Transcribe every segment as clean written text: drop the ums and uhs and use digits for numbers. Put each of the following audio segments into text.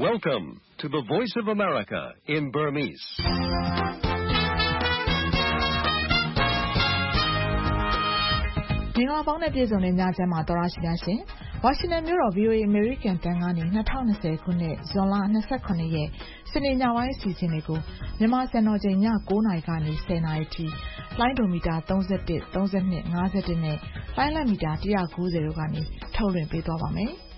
Welcome to the Voice of America in Burmese. ။ဒီကပေါင်းတဲ့ပြည်စုံနဲ့ညချမ်းမှာတော်ရရှိများရှင်။ဝါရှင်တန်မြို့တော် VOA American တန်ကနေ2020ခုနှစ်ဇွန်လ29ရက်စနေညပိုင်းအစီအစဉ်လေးကိုမြန်မာစံတော်ချိန်ည9:00နာရီကနေ10:00နာရီထိလိုင်းဒိုမီတာ31 32 51နဲ့လိုင်းလက်မီတာ190တို့ကနေထုတ်လွှင့်ပေးသွားပါမယ်။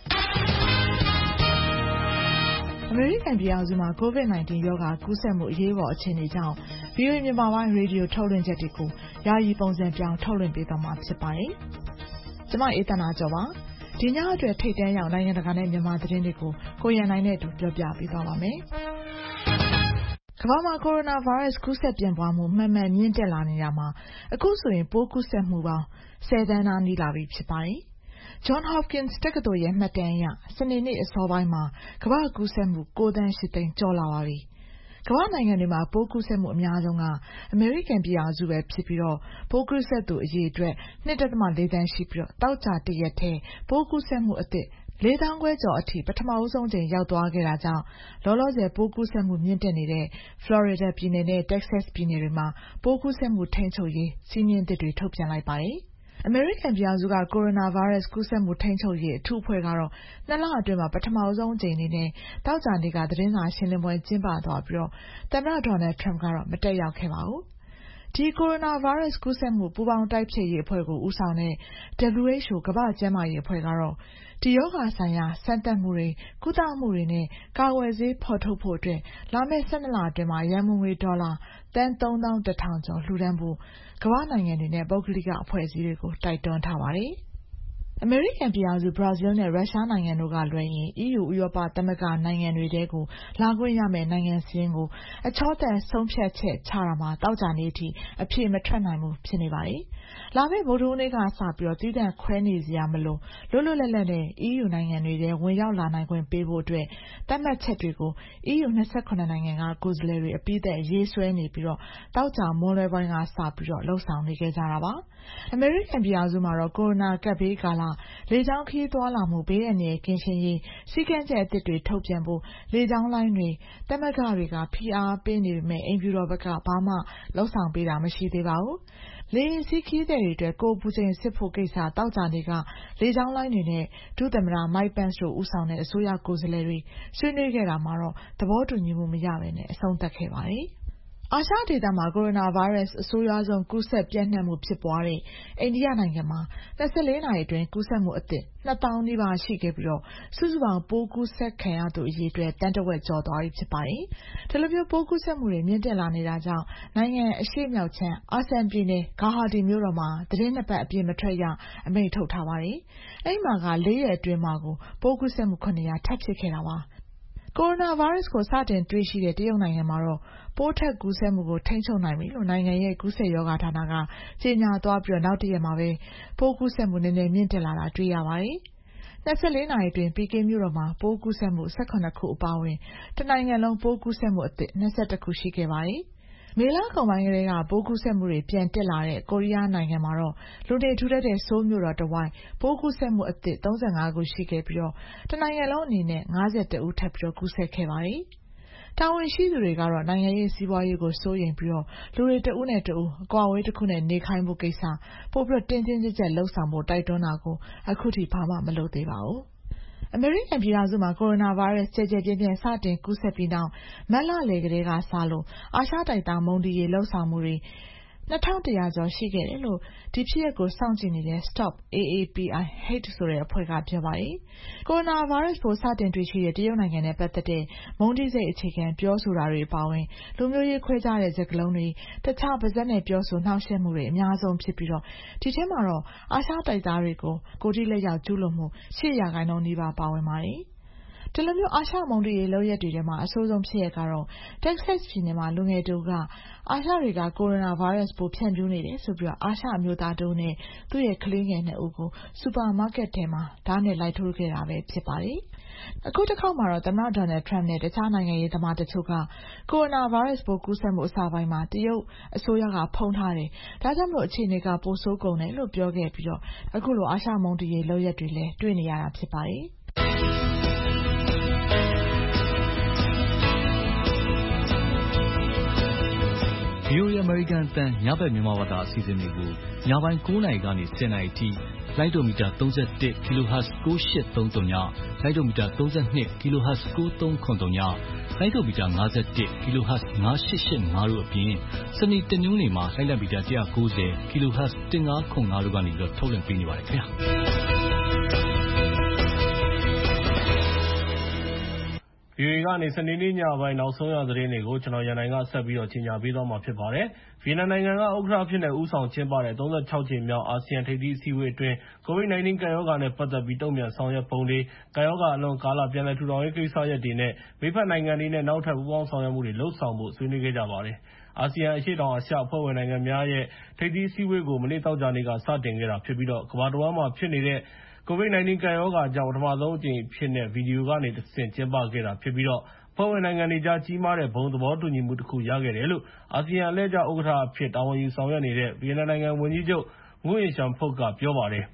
အမေရိကန်ပြည်အောင်စုမှာ COVID-19 ရောဂါကူးစက်မှုအရေးပေါ်အခြေအနေကြောင့် VOA မြန်မာပိုင်းရေဒီယိုထုတ်လွှင့်ချက်တွေကိုယာယီပုံစံပြောင်းထုတ်လွှင့်ပေးသွားမှာဖြစ်ပါတယ်။ကျွန်မအေးသနာကျော်ပါ။ဒီညအတွက်ထိတ်တန့်ရောက်နိုင်ငံတကာနဲ့မြန်မာသတင်းတွေကိုကိုရန်နိုင်နဲ့အတူပြောပြပေးသွားပါမယ်။ကမ္ဘာမှာကိုရိုနာဗိုင်းရပ်စ်ကူးစက်ပြန့်ပွားမှုမှန်မှန်မြင့်တက်လာနေတာမှာအခုဆိုရင်ပိုးကူးစက်မှုပေါင်း10 သန်းနားနီးလာပြီဖြစ်ပါတယ်။ John Hopkins တက္ကသိုလ်ရဲ့မှတ်တမ်းအရစနေနေ့အစောပိုင်းမှာကမ္ဘာ့ကူးစက်မှု9 သန်း 8 သိန်းကျော်လာပါပြီ။ကမ္ဘာနိုင်ငံတွေမှာပိုးကူးစက်မှုအများဆုံးကအမေရိကန်ပြည်အောင်စုပဲဖြစ်ပြီးတော့ပိုးကူးစက်သူအရေအတွက် 2.4 သန်းရှိပြီးတော့တောက်ကြတရက်ထဲပိုးကူးစက်မှုအသစ်4,000 ခွဲကျော်အထိပထမအဆုံးချိန်ရောက်သွားခဲ့တာကြောင့်လောလောဆယ်ပိုးကူးစက်မှုမြင့်တက်နေတဲ့ Florida ပြည်နယ်နဲ့ Texas ပြည်နယ်တွေမှာပိုးကူးစက်မှုထိန်းချုပ်ရေးစည်းမျဉ်းသစ်တွေထုတ်ပြန်လိုက်ပါတယ်။အမေရိကန်ပြည်အောင်စုကကိုရိုနာဗိုင်းရပ်စ်ကူးစက်မှုထိန်းချုပ်ရေးအထူးအဖွဲ့ကတော့2 လအတွင်းမှာပထမဆုံးအကြိမ်အနေနဲ့တောက်ကြနေ့ကသတင်းစာရှင်းလင်းပွဲကျင်းပသွားပြီးတော့သမ္မတ Donald Trump ကတော့မတက်ရောက်ခဲ့ပါဘူး။ဒီကိုရိုနာဗိုင်းရပ်စ်ကူးစက်မှုပူးပေါင်းတိုက်ဖျက်ရေးအဖွဲ့ကိုဦးဆောင်တဲ့ WHO ကမ္ဘာ့ကျန်းမာရေးအဖွဲ့ကတော့ဒီရောဂါဆိုင်ရာစမ်းသပ်မှုတွေကုသမှုတွေနဲ့ကာကွယ်ဆေးဖော်ထုတ်ဖို့အတွက်လာမယ့်12 လအတွင်းမှာရန်ပုံငွေဒေါ်လာသန်း 3,100 ကျော်လှူဒါန်းဖို့ကမ္ဘာနိုင်ငံတွေနဲ့ပုဂ္ဂလိကအဖွဲ့အစည်းတွေကိုတိုက်တွန်းထားပါတယ်။အမေရိကန်ပြည်အောင်စုဘရာဇီးနဲ့ရုရှားနိုင်ငံတို့ကလွှဲရင် EU ဥရောပသမဂ္ဂနိုင်ငံတွေတဲကိုလာခွင့်ရမယ့်နိုင်ငံစီးရင်ကိုအချောသက်ဆုံးဖြတ်ချက်ချတာမှာတောက်ကြနေအထိအပြေမထွက်နိုင်ဘူးဖြစ်နေပါတယ်။လာမယ့်ဗုဒ္ဓဟူးနေ့ကစပြီးတော့တည်တံ့ခွဲနေစရာမလိုလွတ်လွတ်လပ်လပ်နဲ့ EU နိုင်ငံတွေတဲဝင်ရောက်လာနိုင်ခွင့်ပေးဖို့အတွက်သတ်မှတ်ချက်တွေကို EU 28နိုင်ငံကကိုယ်စားလှယ်တွေအပိသက်ရေးဆွဲနေပြီးတော့တောက်ကြမွန်းလွဲပိုင်းကစပြီးတော့လှုပ်ဆောင်နေကြတာပါ။အမေရိကန်ပြည်အောင်စုမှာတော့ကိုရိုနာကပ်ဘေးကာလလေကြောင်းခရီးသွားလာမှုဘေးအန္တရာယ်ကင်းရှင်းရေးစည်းကမ်းချက်အသစ်တွေထုတ်ပြန်ဖို့လေကြောင်းလိုင်းတွေသမဂ္ဂတွေကဖိအားပေးနေပေမဲ့အိမ်ဖြူတော်ဘက်ကဘာမှလှုပ်ဆောင်ပေးတာမရှိသေးပါဘူး။လေယာဉ်စီးခရီးသည်တွေအတွက်ကိုယ်ပူချိန်စစ်ဖို့ကိစ္စတောက်ကြနေကလေကြောင်းလိုင်းတွေနဲ့ဒုသမ္မတ Mike Pence တို့ဦးဆောင်တဲ့အစိုးရကိုယ်စားလှယ်တွေဆွေးနွေးခဲ့တာမှာတော့သဘောတူညီမှုမရဘဲနဲ့အဆုံးသတ်ခဲ့ပါတယ်။အာရှဒေသမှာကိုရိုနာဗိုင်းရပ်စ်အဆိုးရွားဆုံးကူးစက်ပြန့်နှံ့မှုဖြစ်ပွားတဲ့အိန္ဒိယနိုင်ငံမှာ24 နာရီအတွင်းကူးစက်မှုအသစ် 2,000 နီးပါးရှိခဲ့ပြီးတော့စုစုပေါင်းပိုးကူးစက်ခံရသူအရေအတွက်တန်းတဝက်ကျော်သွားပြီဖြစ်ပါတယ်။ဒီလိုမျိုးပိုးကူးစက်မှုတွေမြင့်တက်လာနေတာကြောင့်နိုင်ငံအရှေ့မြောက်ချမ်းအာဆမ်ပြည်နယ်ဂါဟာတီမြို့တော်မှာသတင်း 2 ပတ်အပြည့်မထွက်ရအမိန့်ထုတ်ထားပါတယ်။အဲ့မှာက4 ရက်အတွင်းမှာကိုပိုးကူးစက်မှု900ထပ်ဖြစ်ခဲ့တာပါ။ကိုရိုနာဗိုင်းရပ်စ်ကိုစတင်တွေ့ရှိတဲ့တရုတ်နိုင်ငံမှာတော့ပိုးထက်ကူးစက်မှုကိုထိန်းချုပ်နိုင်ပြီလို့နိုင်ငံရဲ့ကူးစက်ရောဂါဌာနကကြေညာသွားပြီးတော့နောက်တရက်မှာပဲပိုးကူးစက်မှုနည်းနည်းမြင့်တက်လာတာတွေ့ရပါတယ်။24 နာရီအတွင်းပီကင်းမြို့တော်မှာပိုးကူးစက်မှု18 ခုအပါအဝင်တနိုင်ငံလုံးပိုးကူးစက်မှုအသစ်21 ခုရှိခဲ့ပါတယ်။မေလကုန်ပိုင်းကတည်းကပိုးကူးစက်မှုတွေပြန်တက်လာတဲ့ကိုရီးယားနိုင်ငံမှာတော့လူနေထူထပ်တဲ့ဆိုးမြို့တော်တဝိုင်းပိုးကူးစက်မှုအသစ်35 ခုရှိခဲ့ပြီးတော့တနိုင်ငံလုံးအနေနဲ့51 ဦးထပ်ပြီးကူးစက်ခဲ့ပါတယ်။တာဝန်ရှိသူတွေကတော့နိုင်ငံရေးစီးပွားရေးကိုစိုးရိမ်ပြီးတော့လူတွေတဦးနဲ့တဦးအကွာအဝေးတစ်ခုနဲ့နေခိုင်းဖို့ကိစ္စပိုပြီးတင်းတင်းကြပ်ကြပ်လှုပ်ဆောင်ဖို့တိုက်တွန်းတာကိုအခုထိဘာမှမလုပ်သေးပါဘူး။အမေရိကန်ပြည်ထောင်စုမှာကိုရိုနာဗိုင်းရပ်စ်ကျယ်ကျယ်ပြန့်ပြန့်စတင်ကူးစက်ပြီးနောက်မတ်လလယ်ကလေးကစလို့အာရှတိုက်သားမုန်းတီးရေးလှုပ်ဆောင်မှုတွေ2,100 ကျော်ရှိခဲ့တယ်လို့ဒီဖြစ်ရပ်ကိုစောင့်ကြည့်နေတဲ့ Stop AAPI Hate ဆိုတဲ့အဖွဲ့ကပြောပါတယ်။ကိုရိုနာဗိုင်းရပ်စ်ပိုးစတင်တွေ့ရှိတဲ့တရုတ်နိုင်ငံနဲ့ပတ်သက်တဲ့မုန်းတီးစိတ်အခြေခံပြောဆိုတာတွေအပါအဝင်လူမျိုးရေးခွဲခြားတဲ့စကားလုံးတွေတခြားပါးစပ်နဲ့ပြောဆိုနှောင့်ယှက်မှုတွေအများဆုံးဖြစ်ပြီးတော့ဒီထဲမှာတော့အာရှတိုက်သားတွေကိုကိုယ်ထိလက်ရောက်ကျူးလွန်မှု8% နီးပါးပါဝင်ပါတယ်။ဒီလိုမျိုးအာရှမုန်းတီးရေးလုပ်ရက်တွေထဲမှာအဆိုးဆုံးဖြစ်ရကတော့ Texas ပြည်နယ်မှာလူငယ်တူကအာရှတွေကကိုရိုနာဗိုင်းရပ်စ်ပိုးဖြန့်ဖြူးနေတယ်ဆိုပြီးအာရှအမျိုးသားတူနဲ့သူ့ရဲ့ကလေးငယ်2 ဦးကိုစူပါမားကတ်ထဲမှာဓာတ်နဲ့လိုက်ထိုးခဲ့တာပဲဖြစ်ပါတယ်။အခုတစ်ခေါက်မှာတော့သမ္မတ Donald Trump နဲ့တခြားနိုင်ငံရေးသမားတချို့ကကိုရိုနာဗိုင်းရပ်စ်ပိုးကူးစက်မှုအစပိုင်းမှာတရုတ်အစိုးရကဖုံးထားတယ်။ဒါကြောင့်မို့အခြေအနေကပိုဆိုးကုန်တယ်လို့ပြောခဲ့ပြီးတော့အခုလိုအာရှမုန်းတီးရေးလုပ်ရက်တွေလည်းတွေ့နေရတာဖြစ်ပါတယ်။ VOA American အသံညဘက်မြန်မာဘာသာအစီအစဉ်တွေကိုညပိုင်း9:00 နာရီကနေ 10:00 နာရီထိလိုင်းဒိုမီတာ31 kHz 9833ညလိုင်းဒိုမီတာ32 kHz 9393ညလိုင်းဒိုမီတာ51 kHz 9885တို့အပြင်စနေတနင်္ဂနွေမှာလိုင်းဒိုမီတာ190 kHz 1505တို့ကနေထုတ်လွှင့်ပေးနေပါတယ်ခင်ဗျာ VOA ကနေစနေနေ့ညပိုင်းနောက်ဆုံးရသတင်းတွေကိုကျွန်တော်ရန်နိုင်ကဆက်ပြီးတော့ကြီးညာပေးသွားမှာဖြစ်ပါတယ်။ဗီယက်နမ်နိုင်ငံကဥက္ကဋ္ဌအဖြစ်နဲ့ဦးဆောင်ကျင်းပတဲ့36ကြိမ်မြောက်အာဆီယံထိပ်သီးအစည်းအဝေးအတွင်း COVID-19 ကပ်ရောဂါနဲ့ပတ်သက်ပြီးတုံ့ပြန်ဆောင်ရွက်ပုံတွေ၊ကပ်ရောဂါအလွန်ကာလပြန်လည်ထူထောင်ရေးကိစ္စရပ်တွေနဲ့မိတ်ဖက်နိုင်ငံတွေနဲ့နောက်ထပ်ပူးပေါင်းဆောင်ရွက်မှုတွေလုပ်ဆောင်ဖို့ဆွေးနွေးခဲ့ကြပါတယ်။အာဆီယံအရှေ့တောင်အာရှအဖွဲ့ဝင်နိုင်ငံများရဲ့ထိပ်သီးအစည်းအဝေးကိုမနေ့သောကြာနေ့ကစတင်ခဲ့တာဖြစ်ပြီးကမ္ဘာတဝန်းမှာဖြစ်နေတဲ့COVID-19 ကပ်ရောဂါကြောင့်ပထမဆုံးအကြိမ်အဖြစ်နဲ့ဗီဒီယိုကနေတဆင့်ကျင်းပခဲ့တာဖြစ်ပြီးအဖွဲ့ဝင်နိုင်ငံတွေကြားကြီးမားတဲ့ဘုံသဘောတူညီမှုတစ်ခုရခဲ့တယ်လို့အာဆီယံအလှည့်ကျဥက္ကဋ္ဌအဖြစ်တာဝန်ယူဆောင်ရွက်နေတဲ့ဗီယက်နမ်နိုင်ငံဝန်ကြီးချုပ် Nguyen Xuan Phuc ကပြောပါတယ်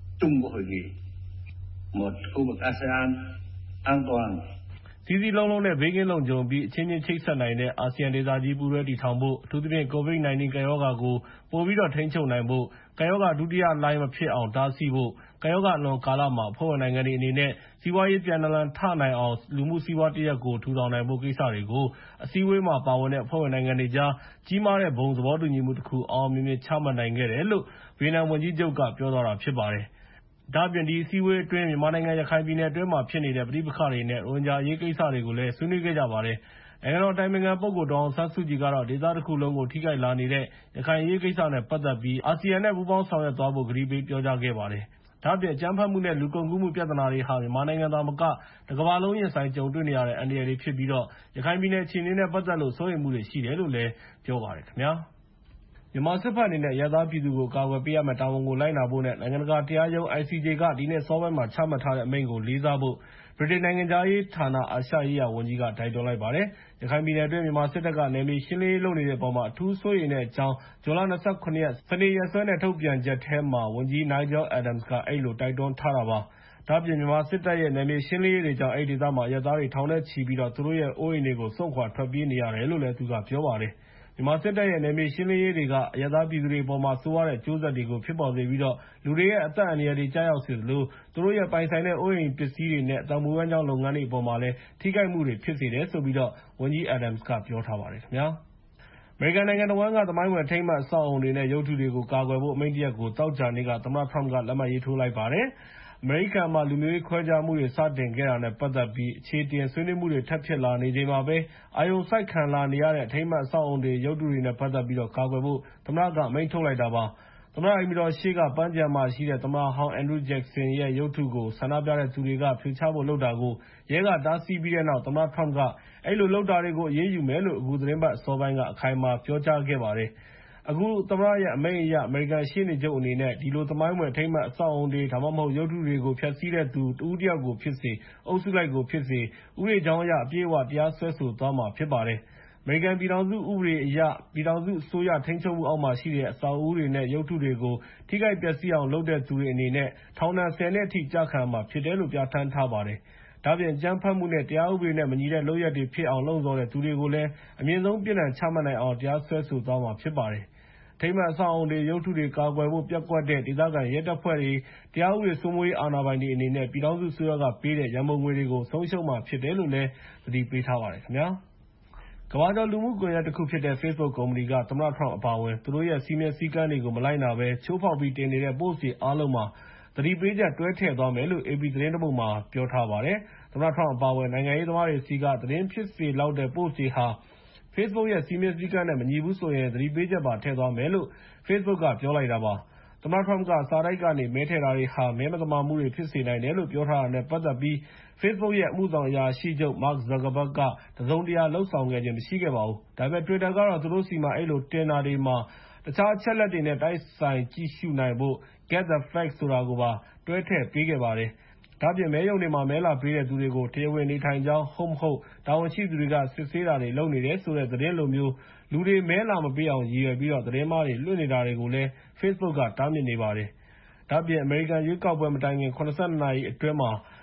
။စည်းစည်းလုံးလုံးနဲ့ဘေးကင်းလုံခြုံပြီးအချင်းချင်းချိတ်ဆက်နိုင်တဲ့အာဆီယံဒေသကြီးပူးတွဲတည်ထောင်ဖို့အထူးသဖြင့် COVID-19 ကပ်ရောဂါကိုပိုပြီးတော့ထိန်းချုပ်နိုင်ဖို့ကပ်ရောဂါဒုတိယလှိုင်းမဖြစ်အောင်တားဆီးဖို့ကပ်ရောဂါအလွန်ကာလမှာအဖွဲ့ဝင်နိုင်ငံတွေအနေနဲ့စီးပွားရေးပြန်နလန်ထနိုင်အောင်လူမှုစီးပွားတရပ်ကိုထူထောင်နိုင်ဖို့ကိစ္စတွေကိုအစည်းအဝေးမှာပါဝင်တဲ့အဖွဲ့ဝင်နိုင်ငံတွေကြားကြီးမားတဲ့ဘုံသဘောတူညီမှုတစ်ခုအောင်မြင်မြင်ချမှတ်နိုင်ခဲ့တယ်လို့ဗီယက်နမ်ဝန်ကြီးချုပ်ကပြောသွားတာဖြစ်ပါတယ်။ဒါ့အပြင်ဒီအစည်းအဝေးအတွင်းမြန်မာနိုင်ငံရခိုင်ပြည်နယ်အတွင်းမှာဖြစ်နေတဲ့ပဋိပက္ခတွေနဲ့ရိုဟင်ဂျာအရေးကိစ္စတွေကိုလည်းဆွေးနွေးခဲ့ကြပါတယ်။နိုင်ငံတော်အတိုင်ပင်ခံပုဂ္ဂိုလ်ဒေါ်အောင်ဆန်းစုကြည်ကတော့ဒေသတစ်ခုလုံးကိုထိခိုက်လာနေတဲ့ရခိုင်အရေးကိစ္စနဲ့ပတ်သက်ပြီးအာဆီယံနဲ့ပူးပေါင်းဆောင်ရွက်သွားဖို့ကတိပေးပြောကြားခဲ့ပါတယ်။ဒါ့အပြင်အကြမ်းဖက်မှုနဲ့လူကုန်ကူးမှုပြဿနာတွေဟာမြန်မာနိုင်ငံသာမကတကမ္ဘာလုံးရင်ဆိုင်ကြုံတွေ့နေရတဲ့အန္တရာယ်တွေဖြစ်ပြီးရခိုင်ပြည်နယ်အခြေအနေနဲ့ပတ်သက်လို့စိုးရိမ်မှုတွေရှိတယ်လို့လည်းပြောပါတယ်ခင်ဗျာ။မြန်မာစစ်ဘက်အနေနဲ့အရပ်သားပြည်သူကိုကာကွယ်ပေးရမယ့်တာဝန်ကိုလိုက်နာဖို့နဲ့နိုင်ငံတကာတရားရုံး ICJ ကဒီနေ့စောပိုင်းမှာချမှတ်ထားတဲ့အမိန့်ကိုလေးစားဖို့ဗြိတိန်နိုင်ငံခြားရေးဌာနအာရှရေးရာဝန်ကြီးကတိုက်တွန်းလိုက်ပါတယ်။ရခိုင်ပြည်နယ်အတွင်းမြန်မာစစ်တပ်ကနယ်မြေရှင်းလင်းရေးလုပ်နေတဲ့အပေါ်မှာအထူးစိုးရိမ်တဲ့အကြောင်းဇွန်လ 27 ရက်စနေရက်စွဲနဲ့ထုတ်ပြန်ချက်ထဲမှာဝန်ကြီး Nigel Adams ကအဲဒီလိုတိုက်တွန်းထားတာပါ။ဒါ့အပြင်မြန်မာစစ်တပ်ရဲ့နယ်မြေရှင်းလင်းရေးတွေကြောင့်အဲဒီဒေသမှာအရပ်သားတွေထောင်နဲ့ချီပြီးသူတို့ရဲ့အိုးအိမ်တွေကိုစွန့်ခွာထွက်ပြေးနေရတယ်လို့လည်းသူကပြောပါတယ်။မြန်မာစစ်တပ်ရဲ့နယ်မြေရှင်းလင်းရေးတွေကအရပ်သားပြည်သူတွေအပေါ်မှာဆိုးရွားတဲ့အကျိုးဆက်တွေကိုဖြစ်ပေါ်စေပြီးလူတွေရဲ့အသက်အန္တရာယ်တွေကျရောက်စေသလိုသူတို့ရဲ့ပိုင်ဆိုင်တဲ့အိုးအိမ်ပစ္စည်းတွေနဲ့အသက်မွေးဝမ်းကြောင်းလုပ်ငန်းတွေအပေါ်မှာလည်းထိခိုက်မှုတွေဖြစ်စေတယ်လို့ဝန်ကြီး Adams ကပြောထားပါတယ်ခင်ဗျာ။အမေရိကန်နိုင်ငံတဝန်းကသမိုင်းဝင်အထိမ်းအမှတ်အဆောက်အအုံတွေနဲ့ရုပ်တုတွေကိုကာကွယ်ဖို့အမိန့်တရပ်ကိုသောကြာနေ့ကသမ္မတ Trump ကလက်မှတ်ရေးထိုးလိုက်ပါတယ်။အမေရိကန်မှာလူမျိုးရေးခွဲခြားမှုတွေစတင်ခဲ့တာနဲ့ပတ်သက်ပြီးအခြေအတင်ဆွေးနွေးမှုတွေထပ်ဖြစ်လာနေချိန်မှာပဲအာရုံစိုက်ခံလာနေရတဲ့အထိမ်းအမှတ်အဆောက်အအုံတွေရုပ်တုတွေနဲ့ပတ်သက်ပြီးကာကွယ်ဖို့သမ္မတကအမိန့်ထုတ်လိုက်တာပါ။သမ္မတအိမ်ဖြူတော်ရှေ့ကပန်းခြံမှာရှိတဲ့သမ္မတဟောင်း Andrew Jackson ရဲ့ရုပ်တုကိုဆန္ဒပြတဲ့သူတွေကဖြိုချဖို့လုပ်တာကိုရဲကတားဆီးပြီးတဲ့နောက်သမ္မတ Trump ကအဲဒီလိုလုပ်တာတွေကိုအရေးယူမယ်လို့အခုသတင်းပတ်အစောပိုင်းကအခိုင်အမာပြောကြားခဲ့ပါတယ်။အခုသမ္မတရဲ့အမိန့်အရအမေရိကန်ရှေ့နေချုပ်အနေနဲ့ဒီလိုသမိုင်းဝင်အထိမ်းအမှတ်အဆောက်အအုံတွေဒါမှမဟုတ်ရုပ်တုတွေကိုဖျက်ဆီးတဲ့သူတစ်ဦးတစ်ယောက်ကိုဖြစ်စေအုပ်စုလိုက်ကိုဖြစ်စေဥပဒေကြောင်းအရအပြည့်အဝတရားစွဲဆိုသွားမှာဖြစ်ပါတယ်။အမေရိကန်ပြည်ထောင်စုဥပဒေအရပြည်ထောင်စုအစိုးရထိန်းချုပ်မှုအောက်မှာရှိတဲ့အဆောက်အဦတွေနဲ့ရုပ်တုတွေကိုထိခိုက်ပျက်စီးအောင်လုပ်တဲ့သူတွေအနေနဲ့ထောင်ဒဏ်10 နှစ်အထိကျခံရမှာဖြစ်တယ်လို့ပြဋ္ဌာန်းထားပါတယ်။ဒါ့အပြင်အကြမ်းဖက်မှုနဲ့တရားဥပဒေနဲ့မညီတဲ့လုပ်ရပ်တွေဖြစ်အောင်လှုံ့ဆော်တဲ့သူတွေကိုလည်းအမြင့်ဆုံးပြစ်ဒဏ်ချမှတ်နိုင်အောင်တရားစွဲဆိုသွားမှာဖြစ်ပါတယ်။အထိမ်းအမှတ်အဆောက်အအုံတွေရုပ်တုတွေကာကွယ်ဖို့ပျက်ကွက်တဲ့ဒေသခံရဲတပ်ဖွဲ့တွေတရားဥပဒေစိုးမိုးရေးအာဏာပိုင်တွေအနေနဲ့ပြည်ထောင်စုအစိုးရကပေးတဲ့ရန်ပုံငွေတွေကိုဆုံးရှုံးမှာဖြစ်တယ်လို့လည်းသတိပေးထားပါတယ်ခင်ဗျာ။ကမ္ဘာကျော်လူမှုကွန်ရက်တစ်ခုဖြစ်တဲ့ Facebook ကုမ္ပဏီကသမ္မတ Trump အပါအဝင်သူတို့ရဲ့စည်းမျဉ်းစည်းကမ်းတွေကိုမလိုက်နာဘဲချိုးဖောက်ပြီးတင်နေတဲ့ post တွေအားလုံးမှာသတိပေးချက်တွဲထည့်သွားမယ်လို့ AP သတင်းတစ်ပုဒ်မှာပြောထားပါတယ်။သမ္မတ Trump အပါအဝင်နိုင်ငံရေးသမားတွေဆီကသတင်းဖြစ်စေလောက်တဲ့ post တွေဟာ Facebook ရဲ့စည်းမျဉ်းစည်းကမ်းနဲ့မညီဘူးဆိုရင်သတိပေးချက်ပါထည့်သွားမယ်လို့ Facebook ကပြောလိုက်တာပါ။သမ္မတ Trump ကစာတိုက်ကနေမဲထည့်တာတွေဟာမဲမသမာမှုတွေဖြစ်စေနိုင်တယ်လို့ပြောထားတာနဲ့ပတ်သက်ပြီးFacebook ရဲ့အမှုဆောင်အရာရှိချုပ် Mark Zuckerberg ကတစုံတရာလုပ်ဆောင်ခဲ့ခြင်းမရှိခဲ့ပါဘူး။ဒါပေမဲ့ Twitter ကတော့သူတို့ဆီမှာအဲဒီလိုတင်တာတွေမှာတခြားအချက်အလက်တွေနဲ့တိုက်ဆိုင်ကြည့်ရှုနိုင်ဖို့ Get the Facts ဆိုတာကိုပါတွဲထည့်ပေးခဲ့ပါတယ်။ဒါ့အပြင်မဲရုံတွေမှာမဲလာပေးတဲ့သူတွေကိုတရားဝင်နေထိုင်ကြောင်းဟုတ်မဟုတ်တာဝန်ရှိသူတွေကစစ်ဆေးတာတွေလုပ်နေတယ်ဆိုတဲ့သတင်းလိုမျိုးလူတွေမဲလာမပေးအောင်ရည်ရွယ်ပြီးသတင်းမှားတွေလွှင့်နေတာတွေကိုလည်း Facebook ကတားမြစ်နေပါတယ်။ဒါ့အပြင်အမေရိကန်ရွေးကောက်ပွဲမတိုင်ခင် 72 နာရီအတွင်းမှာ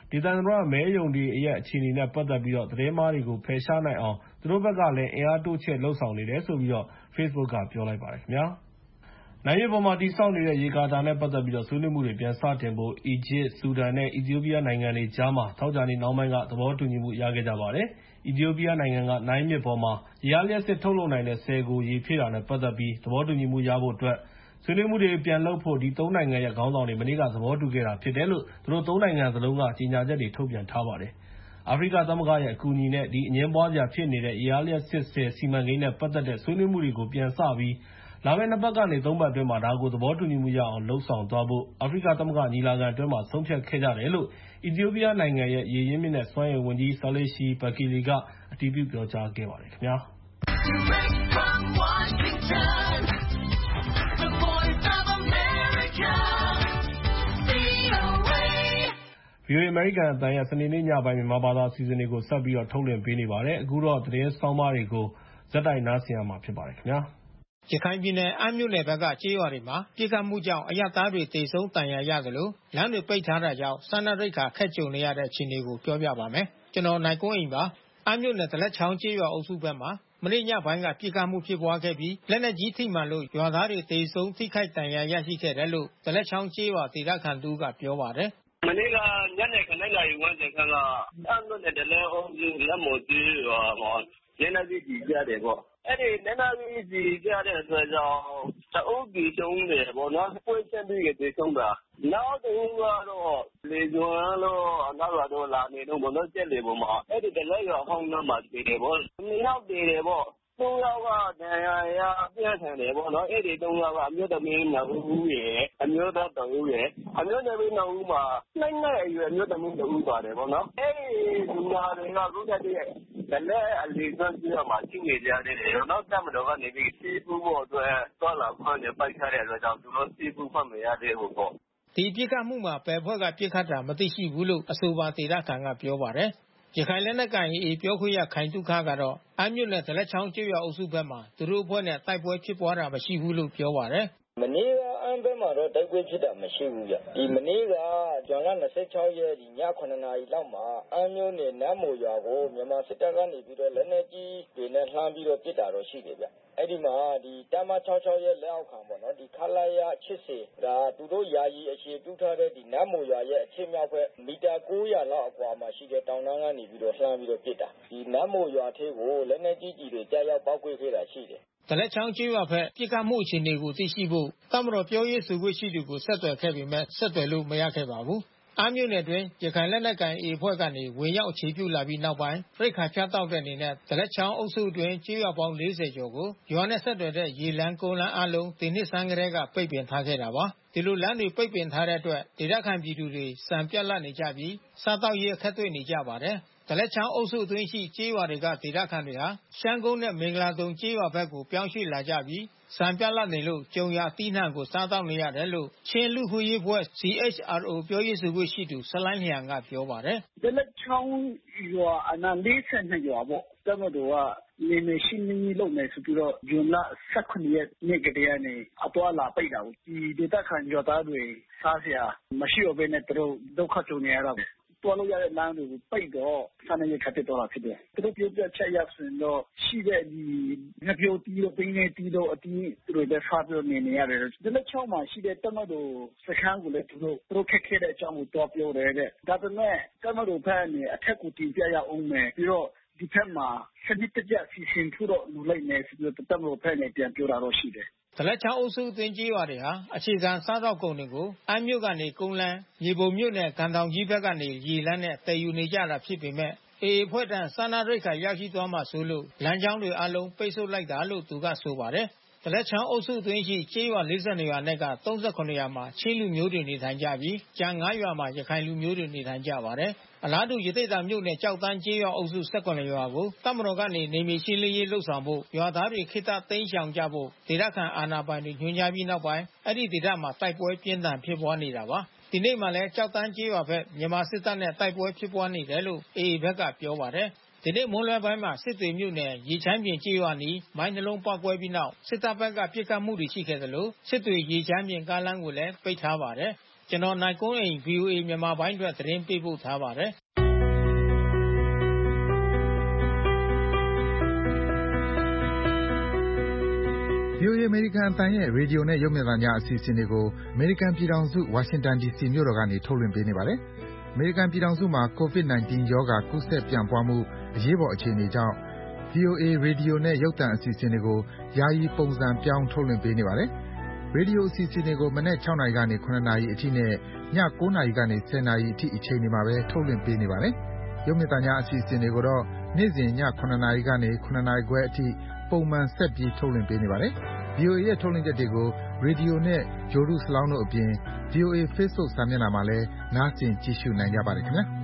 ဒေသန္တရမဲရုံတွေရဲ့အခြေအနေနဲ့ပတ်သက်ပြီးသတင်းမှားတွေကိုဖယ်ရှားနိုင်အောင်သူတို့ဘက်ကလည်းအင်အားတိုးချဲ့လုပ်ဆောင်နေတယ်လို့ Facebook ကပြောလိုက်ပါတယ်ခင်ဗျာ။နိုင်မြစ်ပေါ်မှာတည်ဆောက်နေတဲ့ရေကာတာနဲ့ပတ်သက်ပြီးဆွေးနွေးမှုတွေပြန်စတင်ဖို့အီဂျစ်၊ဆူဒန်နဲ့အီသီယိုးပီးယားနိုင်ငံတွေကြားမှာသောကြာနေ့နှောင်းပိုင်းကသဘောတူညီမှုရခဲ့ကြပါတယ်။အီသီယိုးပီးယားနိုင်ငံကနိုင်မြစ်ပေါ်မှာရေအားလျှပ်စစ်ထုတ်လုပ်နိုင်တဲ့ဆည်ကိုရေဖြည့်တာနဲ့ပတ်သက်ပြီးသဘောတူညီမှုရဖို့အတွက်ဆွေးနွေးမှုတွေပြန်လုပ်ဖို့ဒီ 3 နိုင်ငံရဲ့ခေါင်းဆောင်တွေမနေ့ကသဘောတူခဲ့တာဖြစ်တယ်လို့သူတို့ 3 နိုင်ငံစလုံးကကြေညာချက်တွေထုတ်ပြန်ထားပါတယ်။အာဖရိကသမဂ္ဂရဲ့အကူအညီနဲ့ဒီအငြင်းပွားစရာဖြစ်နေတဲ့ရေအားလျှပ်စစ်ဆည်စီမံကိန်းနဲ့ပတ်သက်တဲ့ဆွေးနွေးမှုတွေကိုပြန်စပြီးလာမယ့် 2 ပတ်ကနေ 3 ပတ်အတွင်းဒါကိုသဘောတူညီမှုရအောင်လုပ်ဆောင်သွားဖို့အာဖရိကသမဂ္ဂညီလာခံအတွင်းမှာဆုံးဖြတ်ခဲ့ကြတယ်လို့အီသီယိုးပီးယားနိုင်ငံရဲ့ရေရင်းမြစ်နဲ့စွမ်းအင်ဝန်ကြီး Salishi Bekele ကအတည်ပြုပြောကြားခဲ့ပါတယ်ခင်ဗျာ။ VOA အမေရိကန်အသံရဲ့စနေနေ့ညပိုင်းမြန်မာဘာသာအစီအစဉ်တွေကိုဆက်ပြီးထုတ်လွှင့်ပေးနေပါတယ်။အခုတော့သတင်းဆောင်းပါးတွေကိုဆက်တိုက်နားဆင်ရမှာဖြစ်ပါတယ်ခင်ဗျာ။ရခိုင်ပြည်နယ်အမ်းမြို့နယ်ဘက်ကကျေးရွာတွေမှာပစ်ခတ်မှုကြောင့်အရပ်သားတွေသေဆုံးဒဏ်ရာရသလိုလမ်းတွေပိတ်ထားတာကြောင့်စားနပ်ရိက္ခာခက်ကြုံနေရတဲ့အခြေအနေကိုပြောပြပါမယ်။ကျွန်တော်နိုင်ကွန်းအိမ်ပါ။အမ်းမြို့နယ်ဒလက်ချောင်းကျေးရွာအုပ်စုဘက်မှာမနေ့ညပိုင်းကပစ်ခတ်မှုဖြစ်ပွားခဲ့ပြီးလက်နက်ကြီးထိမှန်လို့ရွာသားတွေသေဆုံးထိခိုက်ဒဏ်ရာရရှိခဲ့တယ်လို့ဒလက်ချောင်းကျေးရွာဒေသခံတူကပြောပါတယ်။မနေ့ကညနေ9 နာရီဝန်းကျင်ကအမ်းမြို့နယ်ဒလက်အုပ်စုလက်မော်ကျေးရွာမှာလက်နက်ကြီးကြီးကြတယ်ပေါ့။အဲ့ဒီလက်နက်ကြီးကြီးကြတဲ့အတွက်ကြောင့်တအုပ်ကြီးကျုံးတယ်ပေါ့နော်။ပွဲချင်းပြီးတေဆုံးတာ။နောက်တစ်ဦးကတော့လေကျွန်းလို့နောက်ရွာတော့လာနေတော့ဘလို့ကျက်လေပေါ်မှာအဲ့ဒီဒလက်ရွာဟောင်းနားမှာတည်တယ်ပေါ့။2 ယောက်တည်တယ်ပေါ့။3 ယောက်ကဒဏ်ရာရပြင်းထန်တယ်ပေါ့နော်။အဲ့ဒီ3 ယောက်ကအမျိုးသမီး2 ဦးရယ်အမျိုးသား2 ဦးရယ်အမျိုးသမီး2 ဦးမှာ2 နှစ်အရွယ်အမျိုးသမီး2 ဦးပါတယ်ပေါ့နော်။အဲ့ဒီလူနာတွေကခုထက်တည်းဒလက်အလီစွန်းပြမှာရှိနေကြတယ်။နောက်တပ်မတော်ကနေပြီးစီးပူးဖို့အတွက်သွားလာခွင့်ပိုက်ထားတဲ့အတွက်ကြောင့်သူတို့စီးပူးခွင့်မရသေးဘူးပေါ့။ဒီပြစ်ခတ်မှုမှာဘယ်ဖွဲ့ကပြစ်ခတ်တာမသိရှိဘူးလို့အဆိုပါဒေသခံကပြောပါတယ်။ရခိုင်လက်နက်ကိုင်AAပြောခွင့်ရခိုင်သုခကတော့အမ်းမြို့နယ်ဒလက်ချောင်းကျေးရွာအုပ်စုဘက်မှာသူတို့အဖွဲ့နဲ့တိုက်ပွဲဖြစ်ပွားတာမရှိဘူးလို့ပြောပါတယ်။မနေ့ကအမ်းဘက်မှာတော့တိုက်ပွဲဖြစ်တာမရှိဘူးဗျ။ဒီမနေ့ကဇွန်လ26ရက်ည9 နာရီလောက်မှာအမ်းမြို့နယ်နမ်းမိုရွာကိုမြန်မာစစ်တပ်ကနေပြီးတော့လက်နက်ကြီးတွေနဲ့လှမ်းပြီးတော့ပစ်တာတော့ရှိတယ်ဗျ။အဲ့ဒီမှာဒီတမ66ရဲ့လက်အောက်ခံပေါ့နော်ဒီခလာရ80ဒါသူတို့ယာယီအခြေပြုထားတဲ့ဒီနမ်းမိုရွာရဲ့အချင်းမြောက်ဘက်မီတာ900လောက်အကွာမှာရှိတဲ့တောင်တန်းကနေပြီးတော့လှမ်းပြီးတော့ပစ်တာဒီနမ်းမိုရွာထဲကိုလက်နက်ကြီးတွေကြားရောက်ပောက်ကွဲခဲ့တာရှိတယ်ဒလက်ချောင်းကျေးရွာဘက်ပြစ်ခတ်မှုအခြေအနေကိုသိရှိဖို့တပ်မတော်ပြောရေးဆိုခွင့်ရှိသူကိုဆက်သွယ်ခဲ့ပေမဲ့ဆက်သွယ်လို့မရခဲ့ပါဘူး။အမ်းမြို့နယ်တွင်ရခိုင်လက်နက်ကိုင်AAဖွဲ့ကနေဝင်ရောက်အခြေပြုလာပြီးနောက်ပိုင်းရိက္ခာဖြတ်တောက်တဲ့အနေနဲ့ဒလက်ချောင်းအုပ်စုအတွင်းကျေးရွာပေါင်း40ကျော်ကိုရွာနဲ့ဆက်သွယ်တဲ့ရေလမ်းကုန်းလမ်းအလုံးဒီနှစ်ဆန်းကတည်းကပိတ်ပင်ထားခဲ့တာပါ။ဒီလိုလမ်းတွေပိတ်ပင်ထားတဲ့အတွက်ဒေသခံပြည်သူတွေစံပြတ်လတ်နေကြပြီးစားတောက်ရေးအခက်တွေ့နေကြပါတယ်။ဒလက်ချောင်းအုပ်စုအတွင်းရှိကျေးရွာတွေကဒေသခံတွေဟာရှမ်းကုန်းနဲ့မင်္ဂလာတုံကျေးရွာဘက်ကိုပြောင်းရွှေ့လာကြပြီးစံပြတ်လတ်နေလို့ကြုံရတီးနှံကိုစားတောက်နေရတယ်လို့ချင်းလူခွေးရေးဖွဲ့ CHRO ပြောရေးဆိုခွင့်ရှိသူဆလိုင်းလျံကပြောပါတယ်။ဒလက်ချောင်းရွာအနာ42ရွာပေါ့။တမတော်ကနေမရှင်းနေလို့မယ်ဆိုပြီးတော့ဇွန်လ18ရက်နေ့ကတည်းကနေအသွားလာပိတ်တာကိုဒီဒေသခံရွာသားတွေစားစရာမရှိတော့ဘဲနဲ့သူတို့ဒုက္ခကြုံနေရတာတွားလို့ရတဲ့လမ်းတွေကိုပိတ်တော့စားနေရခက်တော့တာဖြစ်တယ်။သူတို့ပြောပြချက်ရဆိုရင်တော့ရှိတဲ့ဒီငပြိုတီးတော့ပင်းနေတီးတော့အတီးသူတို့ပဲစားပြနေရတယ်။ဒီလက်ချောင်းမှာရှိတဲ့တမတော်စခန်းကိုလည်းသူတို့ခက်ခဲတဲ့အကြောင်းကိုတွားပြောတယ်တဲ့။ဒါပေမဲ့တမတော်ဘက်ကနေအထက်ကိုတင်ပြရအောင်မယ်ပြီးတော့ဒီဖက်မှာစနစ်တကျစီစဉ်ထူတော့လူလိုက်နေဆိုပြီးတော့တမတော်ဘက်နဲ့ပြန်ပြောတာတော့ရှိတယ်ဒလက်ချောင်းအုပ်စုအတွင်းကြီးရွာတွေဟာအခြေခံစားသောက်ကုန်တွေကိုအမ်းမြို့ကနေကုန်းလန်းမြေပုံမြို့နယ်ကန်တောင်ကြီးဘက်ကနေရေလန်းနဲ့တည်ယူနေကြတာဖြစ်ပေမဲ့AAဖွဲ့တန်းစားနပ်ရိက္ခာရရှိသွားမှဆိုလို့လမ်းကြောင်းတွေအလုံးပိတ်ဆို့လိုက်တာလို့သူကဆိုပါတယ်ဒလက်ချောင်းအုပ်စုအတွင်းရှိကျေးရွာ42ရွာနဲ့က38ရွာမှာချင်းလူမျိုးတွေနေထိုင်ကြပြီးကျန်9ရွာမှာရခိုင်လူမျိုးတွေနေထိုင်ကြပါတယ်အလားတူရသေ့တောင်မြို့နယ်ကြောက်တန်းကျေးရွာအုပ်စု18ရွာကိုတပ်မတော်ကနေနေမြေရှင်းလင်းရေးလှုပ်ဆောင်ဖို့ရွာသားတွေခိတ္တသိမ်းရှောင်ကြဖို့ဒေသခံအာဏာပိုင်တွေညွှန်ကြားပြီးနောက်ပိုင်းအဲ့ဒီဒေသမှာတိုက်ပွဲပြင်းထန်ဖြစ်ပွားနေတာပါဒီနေ့မှလည်းကြောက်တန်းကျေးရွာဘက်မြန်မာစစ်တပ်နဲ့တိုက်ပွဲဖြစ်ပွားနေတယ်လို့ AA ဘက်ကပြောပါတယ်ဒီနေ့မွန်းလွဲပိုင်းမှာစစ်တွေမြို့နယ်ရေချမ်းပြင်ကျေးရွာနီးမိုင်းနှလုံးပေါက်ကွဲပြီးနောက်စစ်တပ်ဘက်ကပြစ်ခတ်မှုတွေရှိခဲ့သလိုစစ်တွေရေချမ်းပြင်ကားလမ်းကိုလည်းပိတ်ထားပါတယ်ကျွန်တော်နိုင်ကွန်းအိန် VOA မြန်မာပိုင်းအတွက်သတင်းပေးပို့ထားပါတယ်။ VOA အမေရိကန်အသံရဲ့ရေဒီယိုနဲ့ရုပ်မြင်သံကြားအစီအစဉ်တွေကိုအမေရိကန်ပြည်ထောင်စုဝါရှင်တန် DC မြို့တော်ကနေထုတ်လွှင့်ပေးနေပါတယ်။အမေရိကန်ပြည်ထောင်စုမှာ COVID-19 ရောဂါကူးစက်ပြန့်ပွားမှုအရေးပေါ်အခြေအနေကြောင့် VOA ရေဒီယိုနဲ့ရုပ်သံအစီအစဉ်တွေကိုယာယီပုံစံပြောင်းထုတ်လွှင့်ပေးနေပါတယ်။ရေဒီယိုအစီအစဉ်တွေကိုမနက် 6 နာရီကနေ 7 နာရီအထိနဲ့ည 9 နာရီကနေ 10 နာရီအထိအချိန်တွေမှာပဲထုတ်လွှင့်ပေးနေပါတယ်။ရုပ်မြင်သံကြားအစီအစဉ်တွေကိုတော့နေ့စဉ်ည 7 နာရီကနေ 7 နာရီခွဲအထိပုံမှန်ဆက်ပြီးထုတ်လွှင့်ပေးနေပါတယ်။ VOA ရဲ့ထုတ်လွှင့်ချက်တွေကိုရေဒီယိုနဲ့ဂြိုလ်တုစလောင်းတို့အပြင် VOA Facebook စာမျက်နှာမှာလည်းနားဆင်ကြည့်ရှုနိုင်ကြပါတယ်ခင်ဗျာ။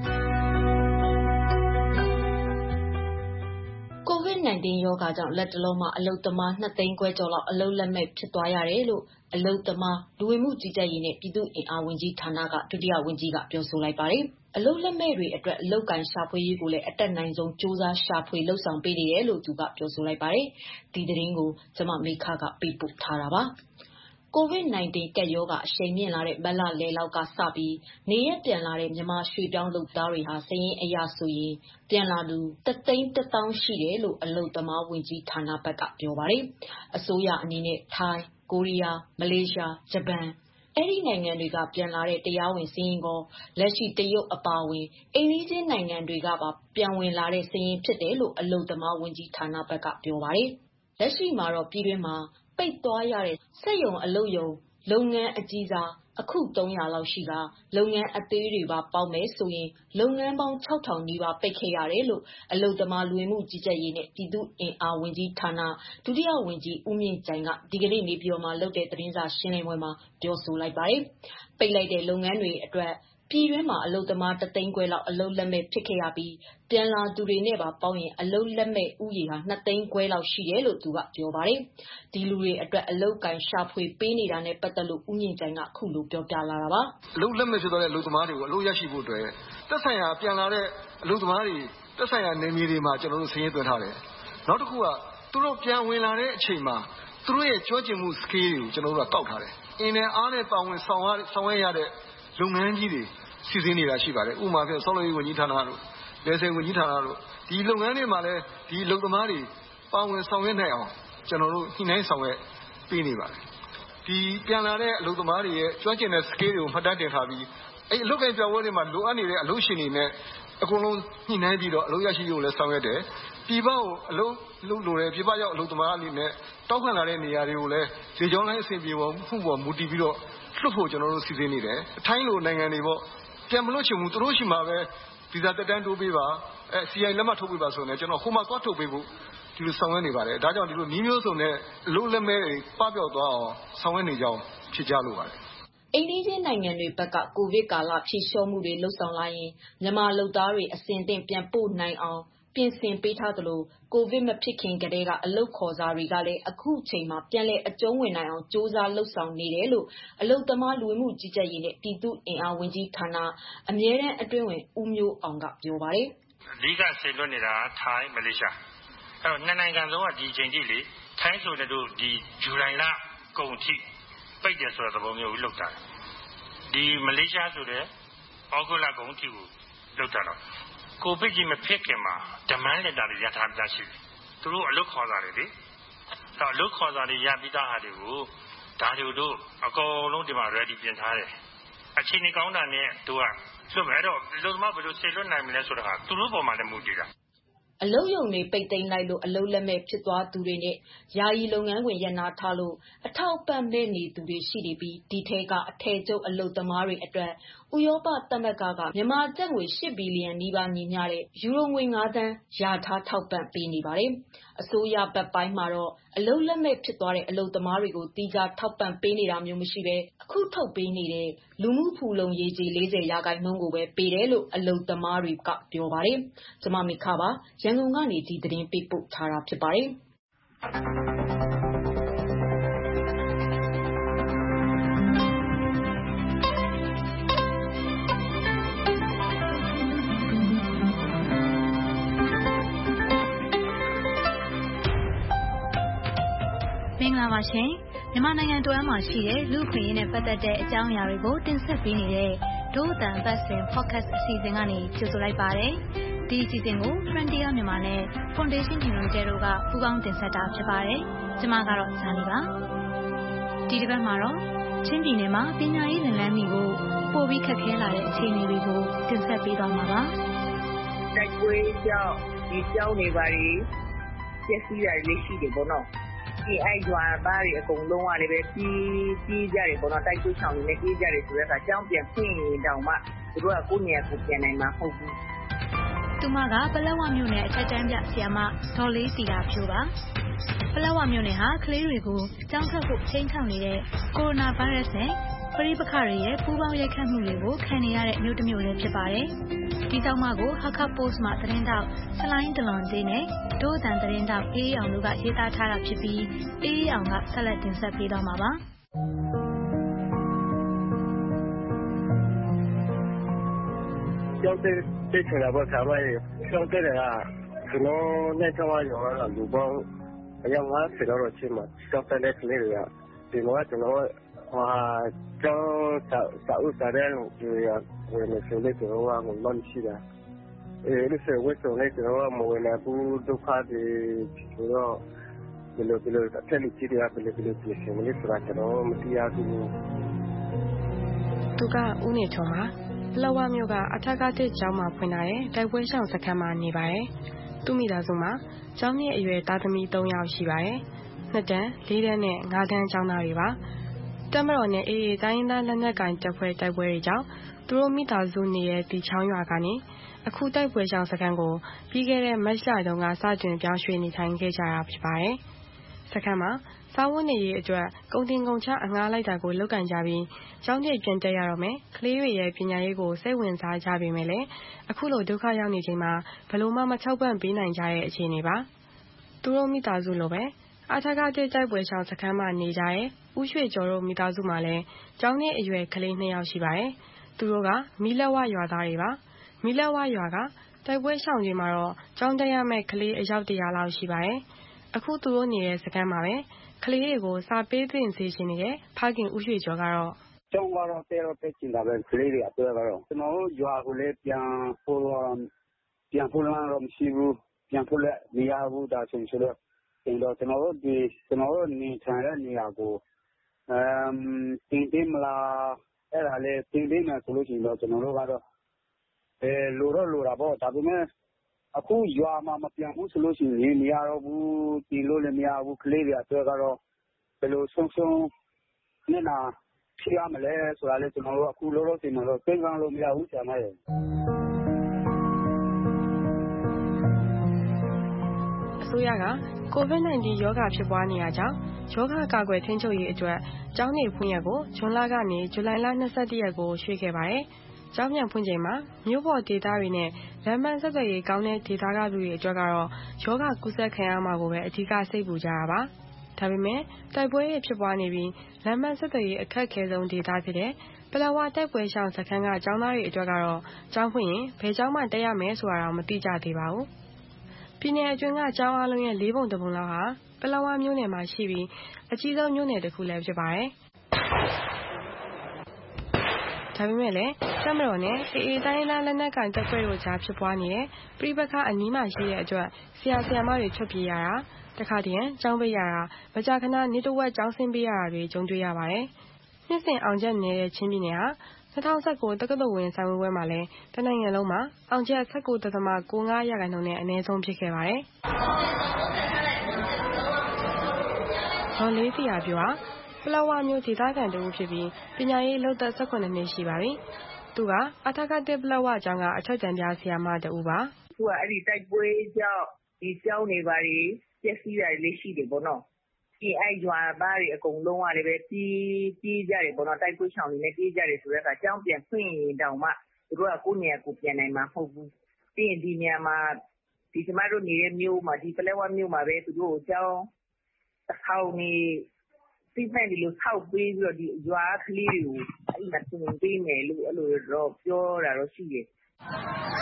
COVID-19 ရောဂါကြောင့်လက်တလုံးမှာအလုပ်သမား 2 သိန်းခွဲကျော်လောက်အလုပ်လက်မဲ့ဖြစ်သွားရတယ်လို့အလုပ်သမားလူဝင်မှုကြီးကြပ်ရေးနဲ့ပြည်သူ့အင်အားဝန်ကြီးဌာနကဒုတိယဝန်ကြီးကပြောဆိုလိုက်ပါတယ်။အလုပ်လက်မဲ့တွေအတွက်အလုပ်ကိုင်ရှာဖွေရေးကိုလည်းအတက်နိုင်ဆုံးစူးစမ်းရှာဖွေလှုပ်ဆောင်ပေးနေတယ်လို့သူကပြောဆိုလိုက်ပါတယ်။ဒီသတင်းကိုကျမမေခကပေးပို့ထားတာပါ။ COVID-19 ကပ်ရောဂါအရှိန်မြင့်လာတဲ့မတ်လလယ်လောက်ကစပြီးနေရက်ပြန်လာတဲ့မြန်မာရွှေပြောင်းလုပ်သားတွေဟာစာရင်းအရဆိုရင်ပြန်လာသူ1,100,000ရှိတယ်လို့အလုပ်သမားဝန်ကြီးဌာနဘက်ကပြောပါတယ်။အစိုးရအနေနဲ့ထိုင်း၊ကိုရီးယား၊မလေးရှား၊ဂျပန်အဲ့ဒီနိုင်ငံတွေကပြန်လာတဲ့တရားဝင်စာရင်းကိုလက်ရှိတရုတ်အပါအဝင်အိမ်နီးချင်းနိုင်ငံတွေကပါပြန်ဝင်လာတဲ့စာရင်းဖြစ်တယ်လို့အလုပ်သမားဝန်ကြီးဌာနဘက်ကပြောပါတယ်။လက်ရှိမှာတော့ပြည်တွင်းမှာပိတ်သွားရတဲ့စက်ရုံအလုပ်ရုံလုပ်ငန်းအကြီးစားအခု 300 လောက်ရှိတာလုပ်ငန်းအသေးတွေပါပေါင်းမယ်ဆိုရင်လုပ်ငန်းပေါင်း 6,000 နီးပါးပိတ်ခဲ့ရတယ်လို့အလုပ်သမားလူဝင်မှုကြီးကြပ်ရေးနဲ့ပြည်သူ့အင်အားဝန်ကြီးဌာနဒုတိယဝန်ကြီးဦးမြင့်ကြိုင်ကဒီကနေ့နေပြည်တော်မှာလုပ်တဲ့သတင်းစာရှင်းလင်းပွဲမှာပြောဆိုလိုက်ပါတယ်။ပိတ်လိုက်တဲ့လုပ်ငန်းတွေအတွက်ပြည်တွင်းမှာအလုပ်သမား3 သိန်းခွဲလောက်အလုပ်လက်မဲ့ဖြစ်ခဲ့ရပြီးပြန်လာသူတွေနဲ့ပါပေါင်းရင်အလုပ်လက်မဲ့ဥယေဟာ2 သိန်းခွဲလောက်ရှိတယ်လို့သူကပြောပါတယ်။ဒီလူတွေအတွက်အလုပ်ကိုင်ရှာဖွေပေးနေတာနဲ့ပတ်သက်လို့ဦးမြင့်ကြိုင်ကခုလိုပြောပြလာတာပါ။အလုပ်လက်မဲ့ဖြစ်သွားတဲ့အလုပ်သမားတွေကိုအလုပ်ရရှိဖို့အတွက်သက်ဆိုင်ရာပြန်လာတဲ့အလုပ်သမားတွေသက်ဆိုင်ရာနေမြေတွေမှာကျွန်တော်တို့စာရင်းသွင်းထားတယ်။နောက်တစ်ခုကသူတို့ပြန်ဝင်လာတဲ့အချိန်မှာသူတို့ရဲ့ကျွမ်းကျင်မှု skill တွေကိုကျွန်တော်တို့ကကောက်ထားတယ်။အင်းနဲ့အားနဲ့ပါဝင်ဆောင်ရွက်ရတဲ့လုပ်ငန်းကြီးတွေစီစဉ်နေတာရှိပါတယ်။ဥပမာဖြင့်ဆောက်လုပ်ရေးဝန်ကြီးဌာနတို့လယ်ဆည်ဝန်ကြီးဌာနတို့ဒီလုပ်ငန်းတွေမှာလည်းဒီလုပ်သမားတွေပါဝင်ဆောင်ရွက်နိုင်အောင်ကျွန်တော်တို့ညှိနှိုင်းဆောင်ရွက်ပေးနေပါတယ်။ဒီပြန်လာတဲ့အလုပ်သမားတွေရဲ့ကျွမ်းကျင်တဲ့ skill တွေကိုမှတ်တမ်းတင်ထားပြီးအဲ့အလုပ်ကိုင်ပြောင်းပွဲတွေမှာလိုအပ်နေတဲ့အလုပ်ရှင်တွေနဲ့အကုန်လုံးညှိနှိုင်းပြီးတော့အလုပ်ရရှိဖို့လည်းဆောင်ရွက်တယ်။ပြည်ပကိုအလုပ်လုပ်လို့တဲ့ပြည်ပရောက်အလုပ်သမားအနေနဲ့တောက်ခံလာတဲ့နေရာတွေကိုလည်းလေကြောင်းလိုင်းအဆင်ပြေဖို့မူတည်ပြီးတော့လွှတ်ဖို့ကျွန်တော်တို့စီစဉ်နေတယ်။ထိုင်းလိုနိုင်ငံတွေပေါ့ပြန်မလွှတ်ချင်ဘူးသူတို့ရှိမှာပဲဗီဇာတက်တန်းတိုးပေးပါCI လက်မှတ်ထုတ်ပေးပါဆိုရင်ကျွန်တော်ဟိုမှာသွားထုတ်ပေးဖို့ဒီလိုဆောင်ရွက်နေပါတယ်ဒါကြောင့်ဒီလိုနှီးမျိုးစုံနဲ့အလုပ်လက်မဲ့တွေပပျောက်သွားအောင်ဆောင်ရွက်နေကြအောင်ဖြစ်ကြလို့ပါတယ်အိန္ဒိယနိုင်ငံတွေဘက်ကကိုဗစ်ကာလဖြေလျှော့မှုတွေလှုပ်ဆောင်လာရင်မြန်မာလုပ်သားတွေအစဉ်အသင့်ပြန်ပို့နိုင်အောင်ပြင်ဆင်ပေးထားသလိုကိုဗစ်မဖြစ်ခင်ကတည်းကအလုပ်ခေါ်စာတွေကလည်းအခုချိန်မှာပြန်လည်အကျုံးဝင်နိုင်အောင်စ조사လှုပ်ဆောင်နေတယ်လို့အလုပ်သမားလူဝင်မှုကြီးကြပ်ရေးနဲ့ပြည်သူ့အင်အားဝန်ကြီးဌာနအမြဲတမ်းအတွင်းဝင်ဦးမျိုးအောင်ကပြောပါတယ်အဓိကဆေလွတ်နေတာထိုင်းမလေးရှားအဲ့တော့နှစ်နိုင်ငံလုံးကဒီချိန်ထိလေထိုင်းဆိုတဲ့တို့ဒီဇူလိုင်လကုန်ထိပိတ်တယ်ဆိုတဲ့သဘောမျိုးလှုပ်တာဒီမလေးရှားဆိုတဲ့ဩဂုတ်လကုန်ထိကိုလှုပ်တာတော့ကိုဗစ်ကြီးမဖြစ်ခင်မှာဒမန်းလက်တာတွေရထားပြရှိတယ်သူတို့အလုပ်ခေါ်တာတွေလေအဲ့အလုပ်ခေါ်တာတွေရပြီးသားဟာတွေကိုဒါတို့အကုန်လုံးဒီမှာ ready ပြင်ထားတယ်အချိန်ကြီးကောင်းတာနဲ့တို့ကလွတ်မယ်အဲ့တော့လူသမားဘယ်လိုဆေလွတ်နိုင်မလဲဆိုတာဟာသူတို့ပေါ်မှာလည်းမူတည်တာအလုပ်ရုံတွေပိတ်သိမ်းလိုက်လို့အလုပ်လက်မဲ့ဖြစ်သွားသူတွေနဲ့ယာယီလုပ်ငန်းဝင်ရပ်နားထားလို့အထောက်အပံ့မဲ့နေသူတွေရှိနေပြီးဒီထဲကအထည်ချုပ်အလုပ်သမားတွေအတွက်ဥရောပသမဂ္ဂကမြန်မာကျပ်ငွေ8ဘီလီယံနီးပါးညီမျှတဲ့ယူရိုငွေ9သန်းယာထားထောက်ပံ့ပေးနေပါတယ်။အစိုးရဘက်ပိုင်းမှာတော့အလုပ်လက်မဲ့ဖြစ်သွားတဲ့အလုပ်သမားတွေကိုတီးခြားထောက်ပံ့ပေးနေတာမျိုးမရှိဘဲအခုထုတ်ပေးနေတဲ့လူမှုဖူလုံရေးကြီး40% ကိုပဲပေးတယ်လို့အလုပ်သမားတွေကပြောပါတယ်။ကျမမိခပါရန်ကုန်ကနေဒီသတင်းပေးပို့ထားတာဖြစ်ပါတယ်။မင်္ဂလာပါရှင်မြန်မာနိုင်ငံတွင်းမှာရှိတဲ့လူ့ခွင့်ရေးနဲ့ပတ်သက်တဲ့အကြောင်းအရာတွေကိုတင်ဆက်ပေးနေတဲ့ဒို့အတန်ပတ်စဉ် podcast အစီအစဉ်ကနေကြိုဆိုလိုက်ပါတယ်။ဒီအစီအစဉ်ကို Frontier မြန်မာနဲ့ Foundation Community တို့ကပူးပေါင်းတင်ဆက်တာဖြစ်ပါတယ်။ကျွန်မကတော့ဇာလီပါ။ဒီတစ်ပတ်မှာတော့ချင်းပြည်နယ်မှာပညာရေးလမ်းမီကိုပို့ပြီးခက်ခဲလာတဲ့အခြေအနေတွေကိုတင်ဆက်ပေးသွားမှာပါ။တိုက်ပွဲကြောင့်ဒီကြောင်းနေပါလေပျက်စီးတာလေးရှိတယ်ပေါ့နော်။ဒီအဲ့ရွာသားတွေအကုန်လုံးကလည်းပဲပြီးကြတယ်ပေါ့နော်တိုက်ပွဲဆောင်နေပြီးကြတယ်ဆိုတော့အကြောင်းပြန်ဖွင့်ရင်တောင်မှသူတို့ကကိုယ့်နေရာကိုပြန်နိုင်မှာမဟုတ်ဘူး။သူမကပလက်ဝမြို့နယ်အထက်တန်းပြဆရာမဒေါ်လေးတီတာဖြိုးပါ။ပလက်ဝမြို့နယ်ဟာကလေးတွေကိုကြောင်းထွက်ဖို့ချိန်ချောက်နေတဲ့ကိုရိုနာဗိုင်းရပ်စ်နဲ့ပရိပခတွေရဲ့ပူးပေါင်းရိုက်ခတ်မှုတွေကိုခံနေရတဲ့မြို့တစ်မြို့လည်းဖြစ်ပါတယ်။ဒီကြောင့်မှကိုဟာခပ်ပို့စ်မှာသတင်းတောက်ဆလိုင်းဒလွန်ဒေးနဲ့ဒို့အတန်သတင်းတောက်အေးအောင်တို့ကရေးသားထားတာဖြစ်ပြီးအေးအောင်ကဆက်လက်တင်ဆက်ပေးတော့မှာပါ။ကျောင်းတက်ချင်တာပေါ့ဆရာမကြီးကျောင်းတက်တယ်ကကျွန်တော်နဲ့ကျောင်းကရောလူပေါင်းအယောက်50လောက်တော့ချင်းမှာကျောင်းတက်တဲ့ကလေးတွေကဒီမှာကျွန်တော်ကျောင်းစာအုပ်စာတမ်းတွေဝင်နေဆိုလို့ကျွန်တော်ကငုံလို့ရှိတာလို့ဆိုဝတ်စုံလေးကျွန်တော်ကမဝင်နိုင်ဘူးဒုက္ခတွေဆိုတော့ဘယ်လိုအထက်လူကြီးတွေကဘယ်လိုပြင်ဆင်မလဲဆိုတာကျွန်တော်မသိရဘူးသူကဦးနေထွန်းပါပလက်ဝမြို့ကအထက်ကတစ်ကျောင်းမှာဖွင့်ထားတဲ့တိုက်ပွဲရှောင်စခန်းမှာနေပါတယ်သူမိသားစုမှာကျောင်းရဲ့အရွယ်သားသမီး3ယောက်ရှိပါတယ်2တန်း4တန်းနဲ့5တန်းကျောင်းသားတွေပါတပ်မတော်နဲ့အေးတိုင်းရင်းသားလက်နက်ကိုင်တပ်ဖွဲ့တိုက်ပွဲတွေကြောင့်သူတို့မိသားစုနေတဲ့တီချောင်းရွာကနေအခုတိုက်ပွဲရှောင်စခန်းကိုပြီးခဲ့တဲ့မတ်လတုန်းကစတင်ပြောင်းရွှေ့နေထိုင်ခဲ့ကြတာဖြစ်ပါတယ်စခန်းမှာစားဝတ်နေရေးအတွက်ကုန်တင်ကုန်ချအငှားလိုက်တာကိုလုပ်ကင်ကြပြီးကျောင်းပြည့်ပြန်တက်ရတော့မယ်ကလေးတွေရဲ့ပညာရေးကိုစိတ်ဝင်စားကြပေမဲ့လည်းအခုလိုဒုက္ခရောက်နေချိန်မှာဘယ်လိုမှမထောက်ပံ့ပေးနိုင်ကြတဲ့အခြေအနေပါသူတို့မိသားစုလိုပဲအထက်ကတဲ့တိုက်ပွဲရှောင်စခန်းမှာနေကြတဲ့ဦးရွှေကျော်တို့မိသားစုမှာလည်းကျောင်းနဲ့အရွယ်ကလေး2ယောက်ရှိပါတယ်သူတို့ကမီလက်ဝရွာသားတွေပါမီလက်ဝရွာကတိုက်ပွဲရှောင်တွေမှာတော့ကျောင်းတက်ရမယ့်ကလေးအယောက်100လောက်ရှိပါတယ်အခုသူတို့နေတဲ့စခန်းမှာပဲကလေးတွေကိုစာပေးသင်စေချင်နေတဲ့ဖခင်ဦးရွှေကျော်ကတော့ကျောင်းကတော့တက်ချင်တာပဲကလေးတွေအတွက်ကတော့ကျွန်တော်တို့ရွာကိုလည်းပြန်ဖို့တော့မရှိဘူးပြန်ဖို့လည်းမရဘူးဒါဆိုတော့ကျွန်တော်တို့နေထိုင်တဲ့နေရာကိုတင်မလားအဲ့ဒါလေတင်မယ်ဆိုလို့ရှိရင်တော့ကျွန်တော်တို့ကတော့လိုတာပေါ့ဒါပေမဲ့အခုရွာမှာမပြန်ဘူးဆိုလို့ရှိရင်နေရတော့ဘူးတင်လို့လည်းမရဘူးကလေးတွေအတွက်ကတော့ဘယ်လိုဆုံးနေတာဖြစ်ရမလဲဆိုတာလေကျွန်တော်တို့အခုလောလောဆယ်မှာတော့သင်္ကန်းလို့မရဘူးဆရာမရဲ့အစိုးရက COVID-19 ရောဂါဖြစ်ပွားနေတာကြောင့်ရောဂါကာကွယ်ထိန်းချုပ်ရေးအတွက်ကျောင်းနေဖွင့်ရက်ကိုဇွန်လကနေဇူလိုင်လ21ရက်ကိုရွှေ့ခဲ့ပါတယ်။ကျောင်းပြန်ဖွင့်ချိန်မှာမြို့ပေါ်ဒေသတွေနဲ့လမ်းမဆက်သွယ်ရေးကောင်းတဲ့ဒေသကလူတွေအတွက်ကတော့ရောဂါကူးစက်ခံရမှာကိုပဲအဓိကစိတ်ပူကြတာပါ။ဒါပေမဲ့တိုက်ပွဲတွေဖြစ်ပွားနေပြီးလမ်းမဆက်သွယ်ရေးအခက်ခဲဆုံးဒေသဖြစ်တဲ့ပလက်ဝတိုက်ပွဲရှောင်စခန်းကကျောင်းသားတွေအတွက်ကတော့ကျောင်းဖွင့်ရင်ဘယ်ကျောင်းမှတက်ရမယ်ဆိုတာတော့မသိကြသေးပါဘူး။ပြည်နယ်အတွင်းကကျောင်းအားလုံးရဲ့4ပုံ1ပုံလောက်ဟာပလက်ဝမြို့နယ်မှာရှိပြီးအကြီးဆုံးမြို့နယ်တစ်ခုလည်းဖြစ်ပါတယ်။ဒါပေမဲ့လည်းတပ်မတော်နဲ့အေးတိုင်းသားလက်နက်ကိုင်တပ်ဖွဲ့တို့ကြားဖြစ်ပွားနေတဲ့ပြိပခအနီးမှာရှိတဲ့အတွက်ဆရာမတွေထွက်ပြေးရတာတခါတည်းကျောင်းပိတ်ရတာမကြာခဏနေတဝက်ကျောင်းဆင်းပေးရတာတွေကြုံတွေ့ရပါတယ်။နှစ်စဉ်အောင်ချက်နေတဲ့ချင်းပြည်နယ်ဟာ2019တက္ကသိုလ်ဝင်ဆိုင်ပွဲမှာလည်းတနိုင်ငံလုံးမှာအောင်ချက်19.95% နဲ့အနည်းဆုံးဖြစ်ခဲ့ပါတယ်။ဒေါ်လေးတီယာပြောပလက်ဝမြို့ဒေသခံတဦးဖြစ်ပြီးပညာရေးလုပ်သက်18နှစ်ရှိပါပြီ။သူကအထက်ကတစ်ပလက်ဝကျောင်းကအထက်တန်းပြဆရာမတဦးပါ။အခုကအဲ့ဒီတိုက်ပွဲကြောင့်ဒီကျောင်းနေပါလေပျက်စီးတာလေးရှိတယ်ပေါ့နော်။ဒီအဲ့ရွာသားတွေအကုန်လုံးကလည်းပဲပြီးကြတယ်ပေါ့နော်တိုက်ပွဲဆောင်နေပြီးကြတယ်ဆိုတော့အကျောင်းပြန်ဖွင့်ရင်တောင်မှသူတို့ကကိုယ့်နေရာကိုပြန်နိုင်မှာမဟုတ်ဘူး။ပြီးရင်ဒီနေရာမှာဒီကျမတို့နေတဲ့မြို့မှာဒီပလက်ဝမြို့မှာပဲသူတို့ကိုကျောင်းတစ်ထောင်နေဒီမဲ့ဒီလိုဆောက်ပေးပြီးတော့ဒီရွာကလေးတွေကိုအဲ့မှာသင်ပေးမယ်လို့အဲ့လိုတော့ပြောတာတော့ရှိတယ်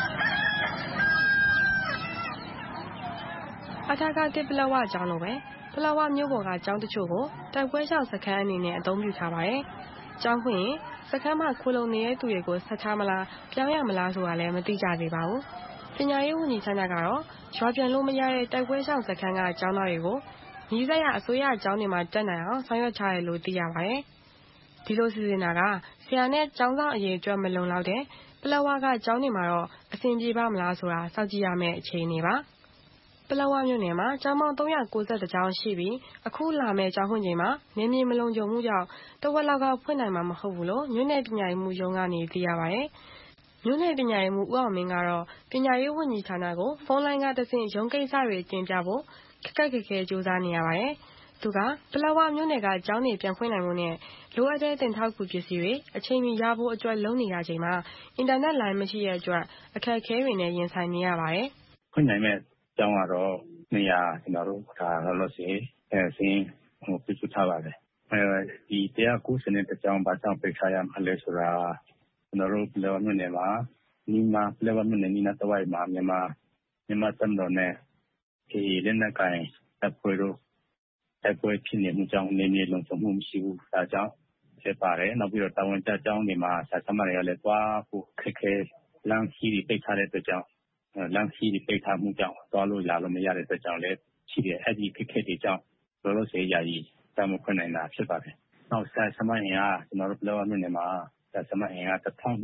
အထက်ကတစ်ပလက်ဝကျောင်းလိုပဲပလက်ဝမြို့ပေါ်ကကျောင်းတချို့ကိုတိုက်ပွဲရှောင်စခန်းအနေနဲ့အသုံးပြုထားပါတယ်။ကျောင်းဖွင့်ရင်စခန်းမှာခိုလုံနေတဲ့သူတွေကိုဆက်ထားမလားပြောင်းရမလားဆိုတာလည်းမသိကြသေးပါဘူး။ပညာရေးဝန်ကြီးဌာနကတော့ရွာပြန်လို့မရတဲ့တိုက်ပွဲရှောင်စခန်းကကျောင်းသားတွေကိုနီးစပ်ရာအစိုးရကျောင်းတွေမှာတက်နိုင်အောင်ဆောင်ရွက်ထားတယ်လို့သိရပါတယ်။ဒီလိုစီစဉ်တာကဆရာနဲ့ကျောင်းသားအရေးအတွက်မလုံလောက်တဲ့ပလက်ဝကကျောင်းတွေမှာတော့အဆင်ပြေပါမလားဆိုတာစောင့်ကြည့်ရမယ့်အခြေအနေပါ။ပလက်ဝမြို့နယ်မှာကျောင်းပေါင်း391ကျောင်းရှိပြီးအခုလာမယ့်ကျောင်းဖွင့်ချိန်မှာနေမြေမလုံခြုံမှုကြောင့်တဝက်လောက်ကဖွင့်နိုင်မှာမဟုတ်ဘူးလို့မြို့နယ်ပညာရေးမှူးရုံးကနေသိရပါတယ်။မြို့နယ်ပညာရေးမှူးဦးအောင်မင်းကတော့ပညာရေးဝန်ကြီးဌာနကိုဖုန်းလိုင်းကတဆင့်ရုံးကိစ္စတွေတင်ပြဖို့ခက်ခက်ခဲခဲကြိုးစားနေရပါတယ်။သူကပလက်ဝမြို့နယ်ကကျောင်းတွေပြန်ဖွင့်နိုင်ဖို့နဲ့လိုအပ်တဲ့တင်ထောက်ကူပစ္စည်းတွေအချိန်မီရဖို့အတွက်လုပ်နေရချိန်မှာအင်တာနက်လိုင်းမရှိတဲ့အတွက်အခက်အခဲတွေနဲ့ရင်ဆိုင်နေရပါတယ်။ဖွင့်နိုင်မဲ့ကျောင်းကတော့နေရာကျွန်တော်တို့ဒါလောလောဆယ်စင်းပြစ်ထားပါတယ်။ဒီ190ကျောင်းဘာကြောင့်ပိတ်ထားရမှာလဲဆိုတာကျွန်တော်တို့ပလက်ဝမြို့နယ်မှာပလက်ဝမြို့နယ်နီးနားတဝိုက်မှာမြန်မာတမ်တော်နဲ့လက်နက်ကိုင်တပ်ဖွဲ့တို့တိုက်ပွဲဖြစ်နေမှုကြောင့်နေမြေလုံခြုံမှုမရှိဘူး။ဒါကြောင့်ဖြစ်ပါတယ်။နောက်ပြီးတော့တာဝန်ကျကျောင်းတွေမှာဆရာဆရာမတွေကလည်းသွားဖို့ခက်ခဲလမ်းခီးတွေပိတ်ထားတဲ့အတွက်ကြောင့်လမ်းခီးတွေပိတ်ထားမှုကြောင့်သွားလို့လာလို့မရတဲ့အတွက်ကြောင့်လည်းရှိတယ်။အဲ့ဒီခက်ခဲတွေကြောင့်လောလောဆယ်ယာယီတာမဖွင့်နိုင်တာဖြစ်ပါတယ်။နောက်ဆရာဆရာမအင်အားကျွန်တော်တို့ပလက်ဝမြို့နယ်မှာဆရာဆရာမအင်အား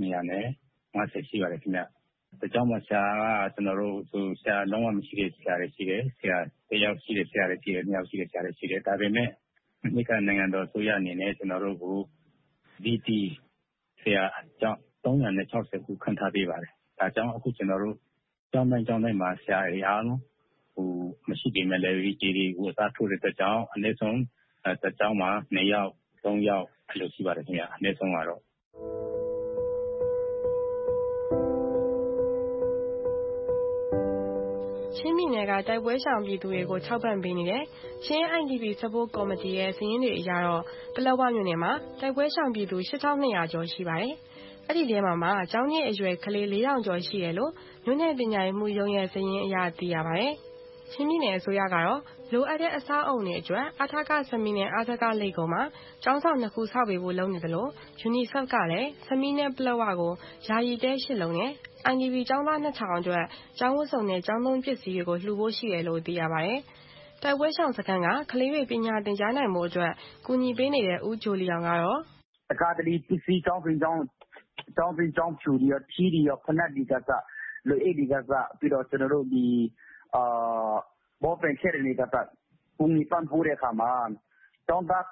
1250ရှိပါတယ်ခင်ဗျ။ဒီကြောင့်မှဆရာကကျွန်တော်တို့ဆရာလုံးဝမရှိတဲ့ဆရာတွေရှိတယ်။ဆရာတယောက်ရှိတဲ့ဆရာတွေရှိတယ်။2ယောက်ရှိတဲ့ဆရာတွေရှိတယ်။ဒါပေမဲ့ဒီကနိုင်ငံတော်ဆိုရအနေနဲ့ကျွန်တော်တို့ကိုDT ဆရာအကြောင်း360ခုခန့်ထားပေးပါတယ်။ဒါကြောင့်အခုကျွန်တော်တို့ကျောင်းတိုင်းမှာဆရာတွေအားလုံးမရှိပေမဲ့လည်းဒီတွေကိုအစားထိုးတဲ့အတွက်ကြောင့်အနည်းဆုံးတစ်ကျောင်းမှာ2ယောက်3ယောက်အဲ့လိုရှိပါတယ်ခင်ဗျ။အနည်းဆုံးကတော့ချင်းပြည်နယ်ကတိုက်ပွဲရှောင်ပြည်သူတွေကိုထောက်ပံ့ပေးနေတဲ့ချင်း IDP Support Committee ရဲ့စာရင်းတွေအရတော့ပလက်ဝမြို့နယ်မှာတိုက်ပွဲရှောင်ပြည်သူ8200ကျော်ရှိပါတယ်။အဲ့ဒီထဲမှာကျောင်းကြီးအရွယ်ကလေး4000ကျော်ရှိတယ်လို့မြို့နယ်ပညာရေးမှူးရုံးရဲ့စာရင်းအရသိရပါတယ်။ချင်းပြည်နယ်အစိုးရကတော့လိုအပ်တဲ့အဆောက်အုံတွေအတွက်အထကစမီနဲ့အထကလိပ်ကုန်းမှာကျောင်းဆောင်2ခုဆောက်ပေးဖို့လုပ်နေတယ်လို့ UNICEF ကလည်းစမီနဲ့ပလက်ဝကိုယာယီတဲ8လုံးနဲ့IDP ကျောင်းသား2000အတွက်ကျောင်းဝတ်စုံနဲ့ကျောင်းသုံးပစ္စည်းတွေကိုလှူဖို့ရှိတယ်လို့သိရပါတယ်။တိုက်ပွဲရှောင်စခန်းကကလေးတွေပညာသင်ကြားနိုင်ဖို့အတွက်ကူညီပေးနေတဲ့ဦးဂျိုလီအောင်ကတော့တကားတည်းပစ္စည်းကျောင်းဖြူတွေရောချီးတွေရောဖနက်တွေကစလူအိတ်တွေကစပြီးတော့ကျွန်တော်တို့ဒီဘောပင်ချက်တွေကစကူညီပံ့ပိုးတဲ့အခါမှာကျောင်းသား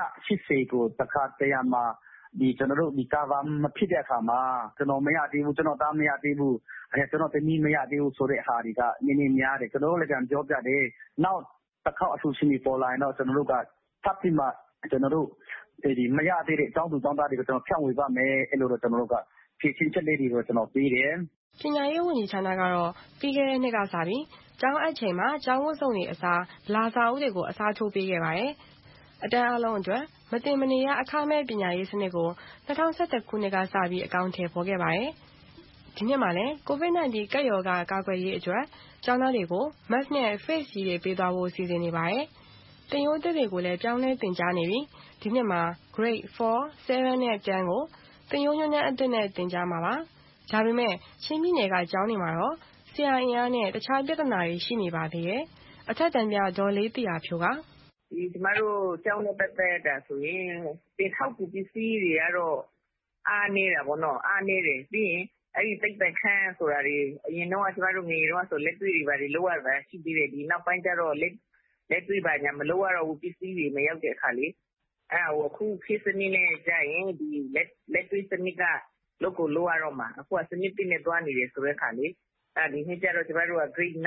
980ကိုတခါတရံမှာဒီကျွန်တော်တို့ဒီကာဗာမဖြစ်တဲ့အခါမှာကျွန်တော်မရသေးဘူးကျွန်တော်သားမရသေးဘူးကျွန်တော်တမီးမရသေးဘူးဆိုတဲ့ဟာတွေကနည်းနည်းများတယ်ကျွန်တော်တို့လည်းပြန်ပြောပြတယ်နောက်တစ်ခေါက်အထူးရှင်ပေါ်လာရင်တော့ကျွန်တော်တို့ကထပ်ပြီးမှကျွန်တော်တို့ဒီမရသေးတဲ့အကြောင်းသူတောင်းတာတွေကိုကျွန်တော်ဖြန့်ဝေပါမယ်အဲ့လိုတော့ကျွန်တော်တို့ကဖြည့်ချင်းချက်လေးတွေကိုကျွန်တော်ပေးတယ်ပညာရေးဝန်ကြီးဌာနကတော့ပြီးခဲ့တဲ့နှစ်ကစပြီးကျောင်းအပ်ချိန်မှာကျောင်းဝတ်စုံတွေအစားလာစာအုပ်တွေကိုအစားထိုးပေးခဲ့ပါတယ်အတန်းအလုံးအတွက်မတင်မနေရအခမဲ့ပညာရေးစနစ်ကို2011ခုနှစ်ကစပြီးအကောင့်ထည့်ဖော်ခဲ့ပါတယ်။ဒီနှစ်မှာလည်း COVID-19 ကပ်ရောဂါကာကွယ်ရေးအတွက်ကျောင်းသားတွေကို mask နဲ့ face shield တွေပေးသွားဖို့စီစဉ်နေပါတယ်။သင်ရိုးသစ်တွေကိုလည်းပြောင်းလဲသင်ကြားနေပြီးဒီနှစ်မှာ Grade 4, 7 နဲ့ 10 ကိုသင်ရိုးညွှန်းတမ်းအသစ်နဲ့သင်ကြားမှာပါ။ဒါပေမဲ့ချင်းပြည်နယ်ကကျောင်းတွေမှာတော့ဆရာအင်အားနဲ့တခြားပြဿနာတွေရှိနေပါသေးတယ်။အထက်တန်းပြဒေါ်လေးတီယာဖြိုကကျမတို့ကျောင်းနဲ့ပတ်သက်တာဆိုရင်တင်ထောက်ကူပစ္စည်းတွေကတော့အားနေတာပေါ့နော်အားနေတယ်ပြီးရင်အဲ့ဒီတိတ်တခန်းဆိုတာတွေအရင်တော့ကျမတို့ငယ်တော့ဆိုလက်တွေ့တွေပါလောက်ရတာရှိသေးတယ်ဒီနောက်ပိုင်းကျတော့လက်တွေ့ပါညာမလောက်ရတော့ဘူးပစ္စည်းတွေမရောက်တဲ့အခါလေးအခုခေတ်စနစ်နဲ့ကြာရင်ဒီလက်တွေ့စနစ်ကလောက်ကိုလောက်ရတော့မှာအခုစနစ်တင်နဲ့တွားနေတယ်ဆိုတဲ့အခါလေးဒီနှစ်ကျတော့ကျမတို့က grade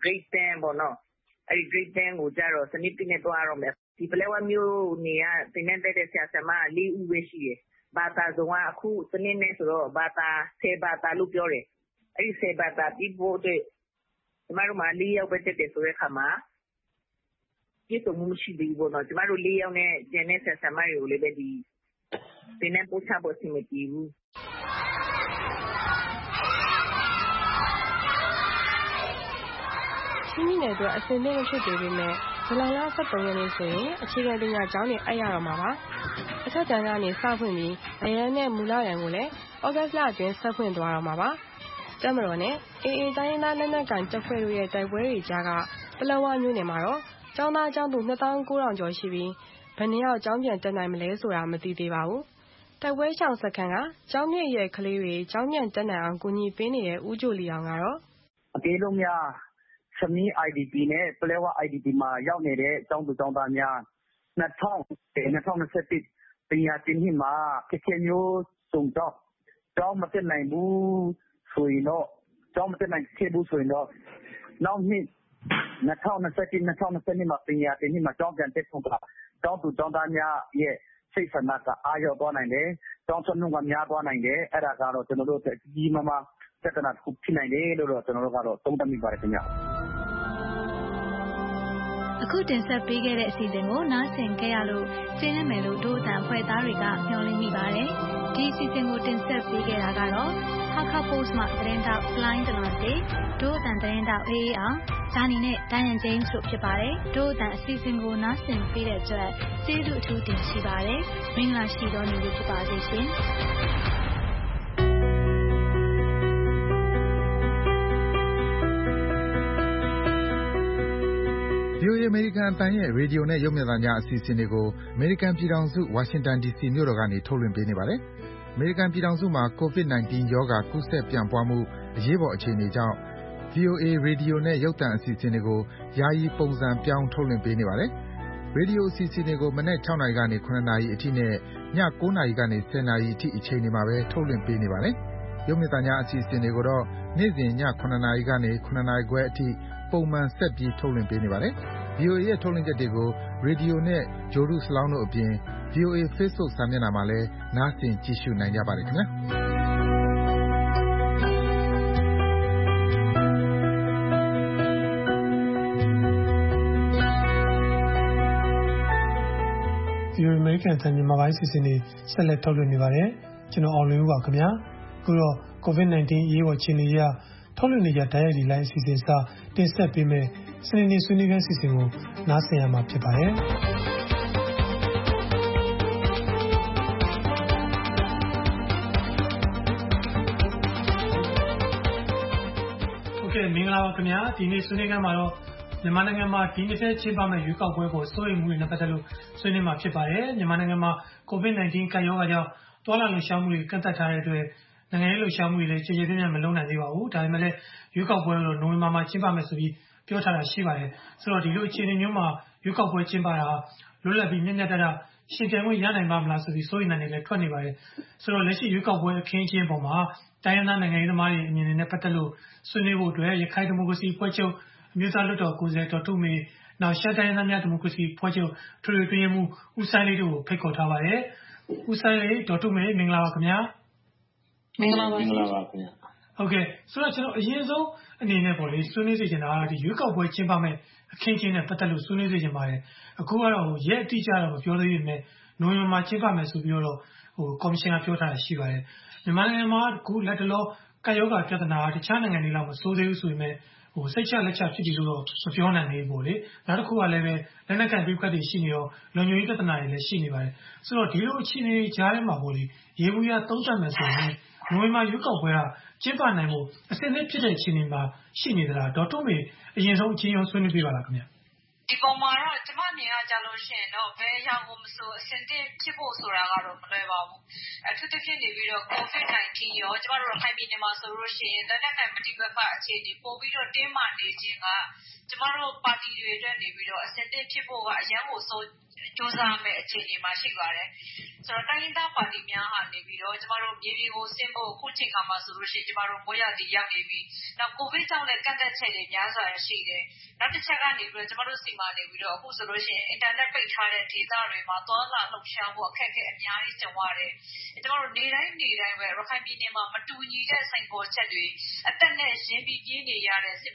10ပေါ့နော်အဲ့ဒီ grade 10ကိုကြတော့စနစ်တင်နဲ့တွားရတော့မယ်ဒီပလက်ဝမျိုးနေရတင်တဲ့ဆရာဆရာမ4ဦးပဲရှိတယ်ဘာသာစုံကအခုစနစ်နဲ့ဆိုတော့ဘာသာ10ဘာသာလို့ပြောတယ်အဲ့ဒီ10ဘာသာပြီးဖို့အတွက်ကျမတို့မှာ4ယောက်ပဲတက်တယ်ဆိုတဲ့အခါမှာပြည့်စုံမှုမရှိသေးဘူးပေါ့နော်ကျမတို့4ယောက်နဲ့ကျန်တဲ့ဆရာဆရာမတွေကိုလည်းပဲဒီတင်နဲ့ပို့ချဖို့အဆင်မပြေဘူးချင်းပြည်နယ်အတွက်အစင်းနဲ့ဖြစ်သေးပေမဲ့ဇူလိုင်လ 13 ရက်နေ့ဆိုရင်အခြေခံပညာကျောင်းတွေအပ်ရတော့မှာပါ။အထက်တန်းကနေစဖွင့်ပြီးအရန်နဲ့မူလတန်းကိုလည်းဩဂတ်လအတွင်းဆက်ဖွင့်သွားတော့မှာပါ။တပ်မတော်နဲ့ AA တိုင်းရင်းသားလက်နက်ကိုင်တပ်ဖွဲ့တို့ရဲ့တိုက်ပွဲတွေကြားကပလက်ဝမြို့နယ်မှာတော့ကျောင်းသားကျောင်းသူ 29,000 ကျော်ရှိပြီးဘယ်နှယောက်ကျောင်းပြန်တက်နိုင်မလဲဆိုတာမသိသေးပါဘူး။တိုက်ပွဲရှောင်စခန်းကကျောင်းမြင့်ရဲ့ကလေးတွေကျောင်းပြန်တက်နိုင်အောင်ကူညီပေးနေတဲ့ဦးချိုလီအောင်ကတော့အကယ်လို့များစမီ IDP နဲ့ပလက်ဝ IDP မှာရောက်နေတဲ့ကျောင်းသူကျောင်းသားများ2021ပညာသင်နှစ်မှာခက်ခဲမျိုးစုံတော့ကျောင်းမတက်နိုင်ဘူးဆိုရင်တော့ကျောင်းမတက်နိုင်ခဲ့ဘူးဆိုရင်တော့နောက်နှစ်2021-2022မှာပညာသင်နှစ်မှာကျောင်းပြန်တက်ဖို့ကကျောင်းသူကျောင်းသားများရဲ့စိတ်ဆန္ဒကအားရောက်သွားနိုင်တယ်ကျောင်းနှုန်းကများသွားနိုင်တယ်အဲ့ဒါကတော့ကျွန်တော်တို့ဒီမှာပြဿနာတစ်ခုဖြစ်နိုင်တယ်လို့တော့ကျွန်တော်တို့ကတော့သုံးသပ်မိပါတယ်ခင်ဗျအခုတင်ဆက်ပေးခဲ့တဲ့အစီအစဉ်ကိုနားဆင်ကြရလို့ကျေးဇူးမယ်လို့ဒို့အတန်ဖွဲ့သားတွေကမျှော်လင့်မိပါတယ်ဒီအစီအစဉ်ကိုတင်ဆက်ပေးခဲ့တာကတော့Hakka Post မှာသတင်းတောက်လိုင်းတလွန်စီဒို့အတန်သတင်းတောက်အေးအောင်ဂျာနီနဲ့ဒိုင်ယန်ဂျိမ်းတို့ဖြစ်ပါတယ်ဒို့အတန်အစီအစဉ်ကိုနားဆင်ပေးတဲ့အတွက်ကျေးဇူးအထူးတင်ရှိပါတယ်မင်္ဂလာရှိသောနေ့လေးဖြစ်ပါစေရှင် VOA အမေရိကန်အသံရဲ့ရေဒီယိုနဲ့ရုပ်မြင်သံကြားအစီအစဉ်တွေကိုအမေရိကန်ပြည်ထောင်စုဝါရှင်တန် DC မြို့တော်ကနေထုတ်လွှင့်ပေးနေပါတယ်။အမေရိကန်ပြည်ထောင်စုမှာ COVID-19 ရောဂါကူးစက်ပြန့်ပွားမှုအရေးပေါ်အခြေအနေကြောင့် VOA ရေဒီယိုနဲ့ရုပ်သံအစီအစဉ်တွေကိုယာယီပုံစံပြောင်းထုတ်လွှင့်ပေးနေပါတယ်။ရေဒီယိုအစီအစဉ်တွေကိုမနက် 6 နာရီကနေ 9 နာရီအထိနဲ့ည 9 နာရီကနေ 10 နာရီအထိအချိန်တွေမှာပဲထုတ်လွှင့်ပေးနေပါတယ်။ရုပ်မြင်သံကြားအစီအစဉ်တွေကိုတော့နေ့စဉ်ည 9 နာရီကနေ 9 နာရီခွဲအထိပုံမှန်ဆက်ပြီးထုတ်လွှင့်ပေးနေပါတယ်။ VOA ရဲ့ထုတ်လွှင့်ချက်တွေကိုရေဒီယိုနဲ့ဂြိုဟ်တုစလောင်းတို့အပြင် VOA Facebook စာမျက်နှာမှာလည်းနားဆင်ကြည့်ရှုနိုင်ကြပါတယ်ခင်ဗျာဒီအမေရိကန်အသံမြန်မာပိုင်းစီစဉ်နေဆက်လက်ထုတ်လွှင့်နေပါတယ်ကျွန်တော်အောင်လွင်ဦးပါခင်ဗျာအခုတော့ COVID-19 အရေးပေါ်အခြေအနေအရထုတ်လွှင့်နေကြတိုက်ရိုက်ဒီလိုင်းအစီအစဉ်စာတင်ဆက်ပေးမယ်စနေနေ့ဆွေးနွေးခန်းစီစဉ်ကိုနားဆင်ရမှာဖြစ်ပါတယ်မင်္ဂလာပါခင်ဗျာဒီနေ့ဆွေးနွေးခန်းမှာတော့မြန်မာနိုင်ငံမှာဒီနှစ်ထဲကျင်းပမယ့်ရွေးကောက်ပွဲကိုစိုးရိမ်မှုတွေနဲ့ပတ်သက်လို့ဆွေးနွေးမှာဖြစ်ပါတယ်မြန်မာနိုင်ငံမှာ COVID-19 ကပ်ရောဂါကြောင့်တွာလာလှုပ်ရှားမှုတွေကန့်သတ်ထားတဲ့အတွက်နိုင်ငံရေးလှုပ်ရှားမှုတွေလည်းကြေကြေပြန့်ပြန့်မလုပ်နိုင်သေးပါဘူးဒါပေမဲ့လည်းရွေးကောက်ပွဲတော့နိုဝင်ဘာမှာကျင်းပမယ်ဆိုပြီးပြောထားတာရှိပါတယ်ဆိုတော့ဒီလိုအခြေအနေမျိုးမှာရွေးကောက်ပွဲကျင်းပတာလွတ်လပ်ပြီးမျှမျှတတရှင်ပြိုင်ခွင့်ရနိုင်ပါမလားဆိုပြီးစိုးရိမ်နေတယ်လည်းထွက်နေပါတယ်ဆိုတော့လက်ရှိရွေးကောက်ပွဲအခင်းအကျင်းပေါ်မှာတိုင်းရင်းသားနိုင်ငံရေးသမားတွေအမြင်တွေနဲ့ပတ်သက်လို့ဆွေးနွေးဖို့အတွက်ရခိုင်ဒီမိုကရေစီအဖွဲ့ချုပ်အမျိုးသားလွှတ်တော်ကိုယ်စားလှယ်ဒေါ်ထုမေနောက်ရှမ်းတိုင်းရင်းသားများဒီမိုကရေစီအဖွဲ့ချုပ်ထွေထွေအတွင်းရေးမှူးဦးစိုင်းလေးတို့ကိုဖိတ်ခေါ်ထားပါတယ်ဦးစိုင်းလေးဒေါ်ထုမေမင်္ဂလာပါခင်ဗျာမင်္ဂလာပါခင်ဗျာဟုတ်ကဲ့ဆိုတော့ကျွန်တော်အရင်ဆုံးအနေနဲ့ပေါ့လေဆွေးနွေးစေချင်တာကဒီရွေးကောက်ပွဲကျင်းပမဲ့အခင်းအကျင်းနဲ့ပတ်သက်လို့ဆွေးနွေးစေချင်ပါတယ်အခုကတော့ရက်အတိအကျတော့မပြောသေးပေမဲ့နိုဝင်ဘာမှာကျင်းပမယ်ဆိုပြီးတော့ကော်မရှင်ကပြောထားတာရှိပါတယ်မြန်မာနိုင်ငံမှာအခုလက်တလောကာယောဂါပြဿနာတခြားနိုင်ငံတွေလောက်မဆိုးသေးဘူးဆိုပေမဲ့စိတ်ချလက်ချဖြစ်ပြီလို့တော့မပြောနိုင်သေးဘူးပေါ့လေနောက်တစ်ခုကလည်းပဲလက်နက်ကိုင်ပြဿနာတွေရှိနေတော့လုံခြုံရေးပြဿနာတွေလည်းရှိနေပါတယ်ဆိုတော့ဒီလိုအခြေအနေကြားထဲမှာပေါ့လေရေဘူးရသုံးသပ်မယ်ဆိုရင်နိုဝင်ဘာရွေးကောက်ပွဲကကျင်းပနိုင်ဖို့အစစ်အစစ်ဖြစ်တဲ့အခြေအနေမှာရှိနေသလားဒေါ်ထုမေအရင်ဆုံးအချင်းချင်းဆွေးနွေးပြပါလားခင်ဗျာဒီပေါ်မှာတော့ကျမမြင်ရကြလို့ရှိရင်တော့ဘယ်အရာကိုမဆိုအစင်တင်ဖြစ်ဖို့ဆိုတာကတော့မလွယ်ပါဘူးအထူးသဖြင့်နေပြီးတော့ COVID-19 ရောကျမတို့ခိုင်ပြည်နယ်မှာဆိုလို့ရှိရင်လက်နက်ကိုင်ပဋိပက္ခအခြေအနေပို့ပြီးတော့တင်းမာနေခြင်းကကျမတို့ပါတီတွေအတွက်နေပြီးတော့အစင်တင်ဖြစ်ဖို့ကအရန်ကိုစိုးကြိုးစားမဲ့အခြေအနေမှာရှိပါတယ်ဆိုတော့တိုင်းရင်းသားပါတီများဟာနေပြီးတော့ကျမတို့မြေပြင်ကိုဆင်းဖို့အခုချိန်ခါမှာဆိုလို့ရှိရင်ကျမတို့မိုးရည်ရောက်နေပြီနောက်ကိုဗစ်ကြောင့်လည်းကန့်သက်ချက်တွေများစွာရှိတယ်နောက်တစ်ချက်ကနေပြီးတော့ကျမတို့စီမံနေပြီးတော့အခုဆိုလို့ရှိရင်အင်တာနက်ပိတ်ထားတဲ့ဒေသတွေမှာသွားလာလှုပ်ရှားဖို့အခက်အခဲအများကြီးကြုံရတယ်ကျမတို့နေတိုင်းပဲရခိုင်ပြည်နယ်မှာမတူညီတဲ့စိန်ခေါ်ချက်တွေအသက်နဲ့ရင်းပြီးပြင်းနေရတဲ့စစ်ဘေး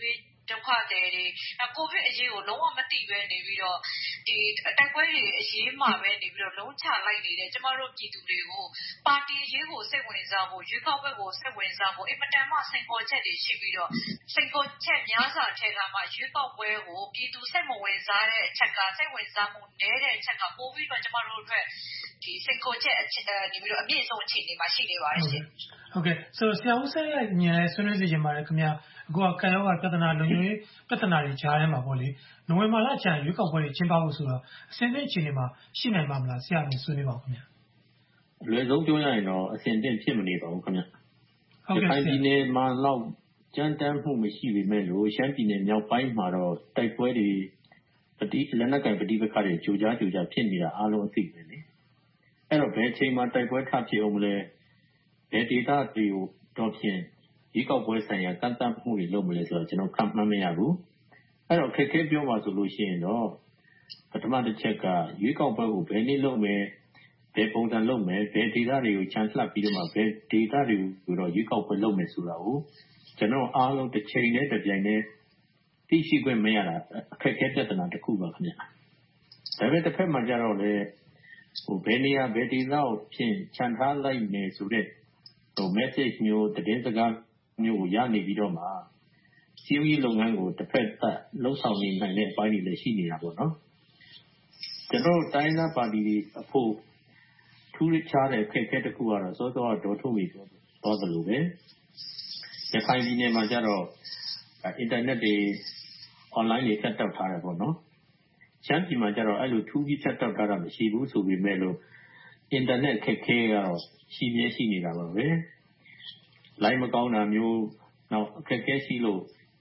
ဒုက္ခသည်တွေကိုဗစ်အရေးကိုလုံးဝမသိဘဲနေပြီးတော့ဒီတိုက်ပွဲတွေအရေးမှာပဲနေပြီးတော့လုံးချလိုက်နေတဲ့ကျမတို့ပြည်သူတွေကိုပါတီအရေးကိုစိတ်ဝင်စားဖို့ရွေးကောက်ပွဲကိုစိတ်ဝင်စားဖို့အင်မတန်မှစိန်ခေါ်ချက်တွေရှိပြီးတော့စိန်ခေါ်ချက်များစွာထဲကမှရွေးကောက်ပွဲကိုပြည်သူစိတ်မဝင်စားတဲ့အချက်ကစိတ်ဝင်စားမှုနည်းတဲ့အချက်ကပိုပြီးတော့ကျမတို့အတွက်ဒီစိန်ခေါ်ချက်နေပြီးတော့အပြည့်အစုံအခြေအနေမှာရှိနေပါတယ်ရှင်ဟုတ်ကဲ့ဆိုဆရာဦးစိန်ရဲ့ညံဆွေးနွေးစီခြင်းပါတယ်ခင်ဗျာအခုကကံရောဂါပြဿနာလုံခြုံရေးပြဿနာတွေကြားထဲမှာပေါ့လေနိုဝင်ဘာလကျရင်ရွေးကောက်ပွဲတွေကျင်းပဖို့ဆိုတော့အစင်းသိအခြေအနေမှာရှိနိုင်ပါမလားဆရာလည်းဆွေးနွေးပါဦးခင်ဗျာအလွယ်ဆုံးပြောရရင်တော့အစင်းသိဖြစ်မနေပါဘူးခင်ဗျာဟုတ်ကဲ့ပြည်နယ်မှာတော့ကြမ်းတမ်းမှုမရှိပေမဲ့လို့ရှမ်းပြည်နယ်မြောက်ပိုင်းမှာတော့တိုက်ပွဲတွေလက်နက်ကိုင်ပဋိပက္ခတွေကြိုကြားဖြစ်နေတာအားလုံးအသိပဲလေအဲ့တော့ဘယ်ချိန်မှာတိုက်ပွဲထဖြစ်အောင်မလဲဘယ်ဒေသတွေကိုတော့ဖြင့်ဒီကောက်ပွဲဆိုင်ရာကန့်သတ်မှုတွေလုပ်မလဲဆိုတော့ကျွန်တော်ခန့်မှန်းမရဘူးအဲ့တော့ခက်ခဲပြောပါဆိုလို့ရှိရင်တော့ပထမတစ်ချက်ကရွေးကောက်ပွဲကိုဘယ်နည်းလုပ်မယ်ဘယ်ပုံစံလုပ်မယ်ဘယ်ဒေသတွေကိုချန်လှပ်ပြီးတော့မှဘယ်ဒေသတွေကိုတော့ရွေးကောက်ပွဲလုပ်မယ်ဆိုတာကိုကျွန်တော်အားလုံးတစ်ချိန်နဲ့တစ်ပြိုင်တည်းသိရှိခွင့်မရတာအခက်အခဲပြဿနာတစ်ခုပါခင်ဗျာဒါပေမဲ့တစ်ဖက်မှာကျတော့လေဘယ်နေရာဘယ်ဒေသကိုဖြင့်ခြံထားလိုက်နေဆိုတဲ့message မျိုးသတင်းစကားမျိုးကိုရနေပြီးတော့မှစီးပွားရေးလုပ်ငန်းကိုတစ်ဖက်သက်လှုပ်ဆောင်နေနိုင်တဲ့အပိုင်းတွေလည်းရှိနေတာပေါ့နော်ကျွန်တော်တိုင်းသားပါတီတွေအဖို့ထူးခြားတဲ့အခက်အခဲတစ်ခုကတော့စောစောဒေါ်ထုံးမီပြောသလိုပဲရခိုင်ပြည်နယ်မှာကျတော့အင်တာနက်တွေ online တွေဖြတ်တောက်ထားတယ်ပေါ့နော်ရှမ်းပြည်မှာကျတော့အဲ့လိုထူးပြီးဖြတ်တောက်ထားတာမရှိဘူးဆိုပေမဲ့လို့အင်တာနက်အခက်အခဲကတော့ရှိနေတာပါပဲလိုင်းမကောင်းတာမျိုးနောက်အခက်အခဲရှိလို့ဒီ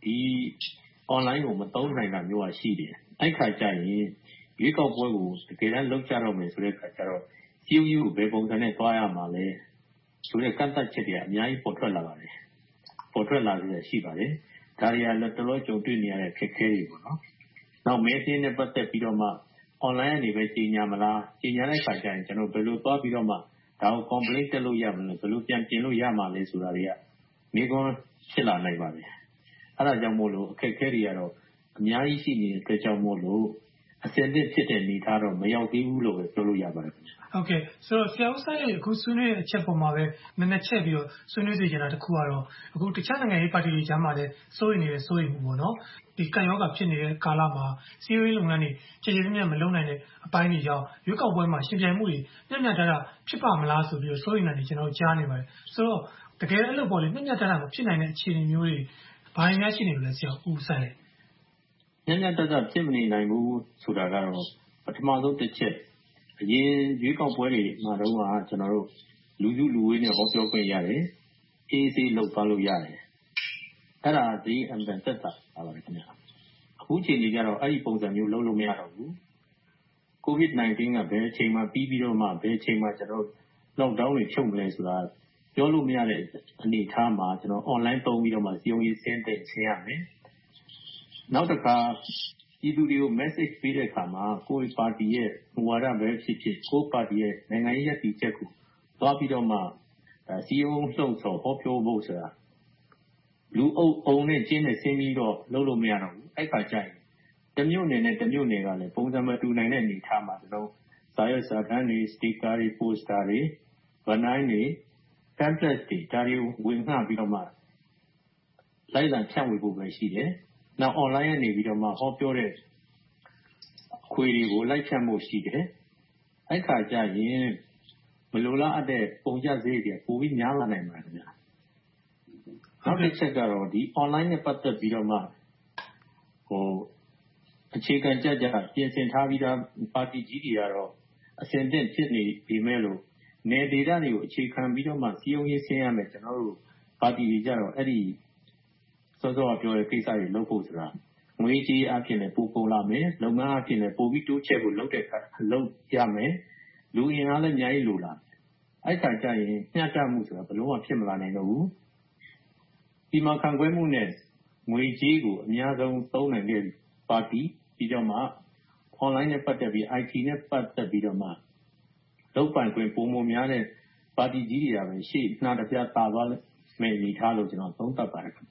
online ကိုမသုံးနိုင်တာမျိုးရှိတယ်အဲ့ခါကျရင်ရွေးကောက်ပွဲကိုတကယ်တမ်းလုပ်ကြတော့မယ်ဆိုတဲ့ခါကျတော့စီးယူကိုဘယ်ပုံစံနဲ့သွားရမှာလဲဆိုတဲ့ကန့်သတ်ချက်တွေအများကြီးပေါ်ထွက်လာပါတယ်ပေါ်ထွက်လာရရှိပါတယ်ဒါတွေကလည်းတော်တော်ကြုံတွေ့နေရတဲ့ခက်ခဲတွေပေါ့နော်နောက်မဲစင်းနဲ့ပတ်သက်ပြီးတော့မှ online ကနေပဲကြီးညာမလားကြီးညာတဲ့ခါကျရင်ကျွန်တော်ဘယ်လိုသွားပြီးတော့မှဒါကို complaint တက်လို့ရမလဲဘယ်လိုပြန်ပြင်လို့ရမှာလဲဆိုတာတွေကမိကွန်းဖြစ်လာနိုင်ပါတယ်အဲ့ဒါကြောင့်မို့လို့အခက်အခဲတွေကတော့အများကြီးရှိနေတဲ့အတွက်ကြောင့်မို့လို့အစင်သစ်ဖြစ်တဲ့နေသားတော့မရောက်သေးဘူးလို့ပဲပြောလို့ရပါတယ်ဟုတ်ကဲ့ဆိုတော့ဆရာဦးဆိုင်ရဲ့အခုဆွေးနွေးတဲ့အချက်ပေါ်မှာပဲနည်းနည်းချက်ပြီးတော့ဆွေးနွေးစီချင်တာတစ်ခုကတော့အခုတခြားနိုင်ငံရေးပါတီတွေကြားမှာလည်းစိုးရိမ်မှုပေါ့နော်ဒီကံရောဂါဖြစ်နေတဲ့ကာလမှာစီးပွားရေးလုပ်ငန်းတွေခြေခြေမြတ်မလုပ်နိုင်တဲ့အပိုင်းတွေကြောင့်ရွေးကောက်ပွဲမှာရှင်ပြိုင်မှုတွေမျှမျှတတဖြစ်ပါမလားဆိုပြီးတော့စိုးရိမ်နေတယ်ကျွန်တော်ကြားနေပါတယ်ဆိုတော့တကယ်အဲ့လိုပေါ့လေမျှမျှတတမဖြစ်နိုင်တဲ့အခြေအနေမျိုးတွေဘာတွေများရှိနေလို့လဲဆရာဦးဆိုင်မျှမျှတတဖြစ်မနေနိုင်ဘူးဆိုတာကတော့ပထမဆုံးတစ်ချက်အရင်ရွေးကောက်ပွဲတွေမှာတော့ကျွန်တော်တို့လူစုလူဝေးနဲ့ဟောပြောခွင့်ရတယ်အေးဆေးလုပ်သွားလို့ရတယ်အဲ့ဒါဒီအမ်ဘန်သက်တာပါပါတယ်ခင်ဗျာအခုချိန်ကြီးကျတော့အဲ့ဒီပုံစံမျိုးလုပ်လို့မရတော့ဘူး COVID-19 ကဘယ်အချိန်မှပြီးတော့မှဘယ်အချိန်မှကျွန်တော် lockdown တွေချုပ်မလဲဆိုတာပြောလို့မရတဲ့အနေအထားမှာကျွန်တော် online သုံးပြီးတော့မှစီယုံရေးဆင်းရမယ်နောက်တစ်ခါပြည်သူတွေကို message ပေးတဲ့အခါမှာကိုယ့်ပါတီရဲ့မူဝါဒပဲဖြစ်ဖြစ်ကိုယ့်ပါတီရဲ့နိုင်ငံရေးရည်တည်ချက်ကိုသွားပြီးတော့မှစီယုံလှုံ့ဆော်ဟောပြောဖို့ဆိုတာလူအုံနဲ့ကျင်းနဲ့ဆင်းပြီးတော့လုပ်လို့မရတော့ဘူးအဲ့ခါကျရင်တမျိုးနယ်နဲ့တမျိုးနယ်ကလည်းပုံစံမတူနိုင်တဲ့အနေအထားမှာကျွန်တော်စာရွက်စာတမ်းတွေ sticker တွေ poster တွေ banner တွေ pamphlet တွေဒါတွေကိုဝင်ငှပြီးတော့မှလိုက်လံဖြန့်ဝေဖို့ပဲရှိတယ်နောက် online ကနေပြီးတော့မှဟောပြောတဲ့ခွေတွေကိုလိုက်ဖြန့်ဖို့ရှိတယ်အဲ့ခါကျရင်မလိုလားအပ်တဲ့ပုံကျစရိတ်တွေပိုပြီးများလာနိုင်ပါတယ်ခင်ဗျာနောက်တစ်ချက်ကတော့ဒီ online နဲ့ပတ်သက်ပြီးတော့မှအခြေခံကြပြင်ဆင်ထားပြီးသားပါတီကြီးတွေကတော့အစဉ်သင့်ဖြစ်နေပြီမဲ့လို့နယ်ဒေသတွေကိုအခြေခံပြီးတော့မှစီယုံရေးဆင်းရမယ်ကျွန်တော်တို့ပါတီတွေကြတော့အဲ့ဒီစောစောကပြောတဲ့ကိစ္စတွေလုပ်ဖို့ဆိုတာငွေကြေးအပြင်လည်းပိုကုန်လာမယ်လုပ်ငန်းအပြင်လည်းပိုပြီးတိုးချဲ့ဖို့လုပ်တဲ့အခါလုပ်ရမယ်လူအင်အားလည်းအများကြီးလိုလာအဲ့ခါကျရင်မျှတမှုဆိုတာဘယ်လုံးဝဖြစ်မလာနိုင်တော့ဘူးဒီမှာခံခွဲမှုနဲ့ငွေကြေးကိုအများဆုံးသုံးနိုင်တဲ့ပါတီပြီးတော့မှ online နဲ့ပတ်သက်ပြီး IT နဲ့ပတ်သက်ပြီးတော့မှလုပ်ပိုင်ခွင့်ပုံမှန်များတဲ့ပါတီကြီးတွေကပဲရှေ့နှာတစ်ပြားတာသွားမယ်အနေထားလို့ကျွန်တော်သုံးသပ်ပါတယ်ဟ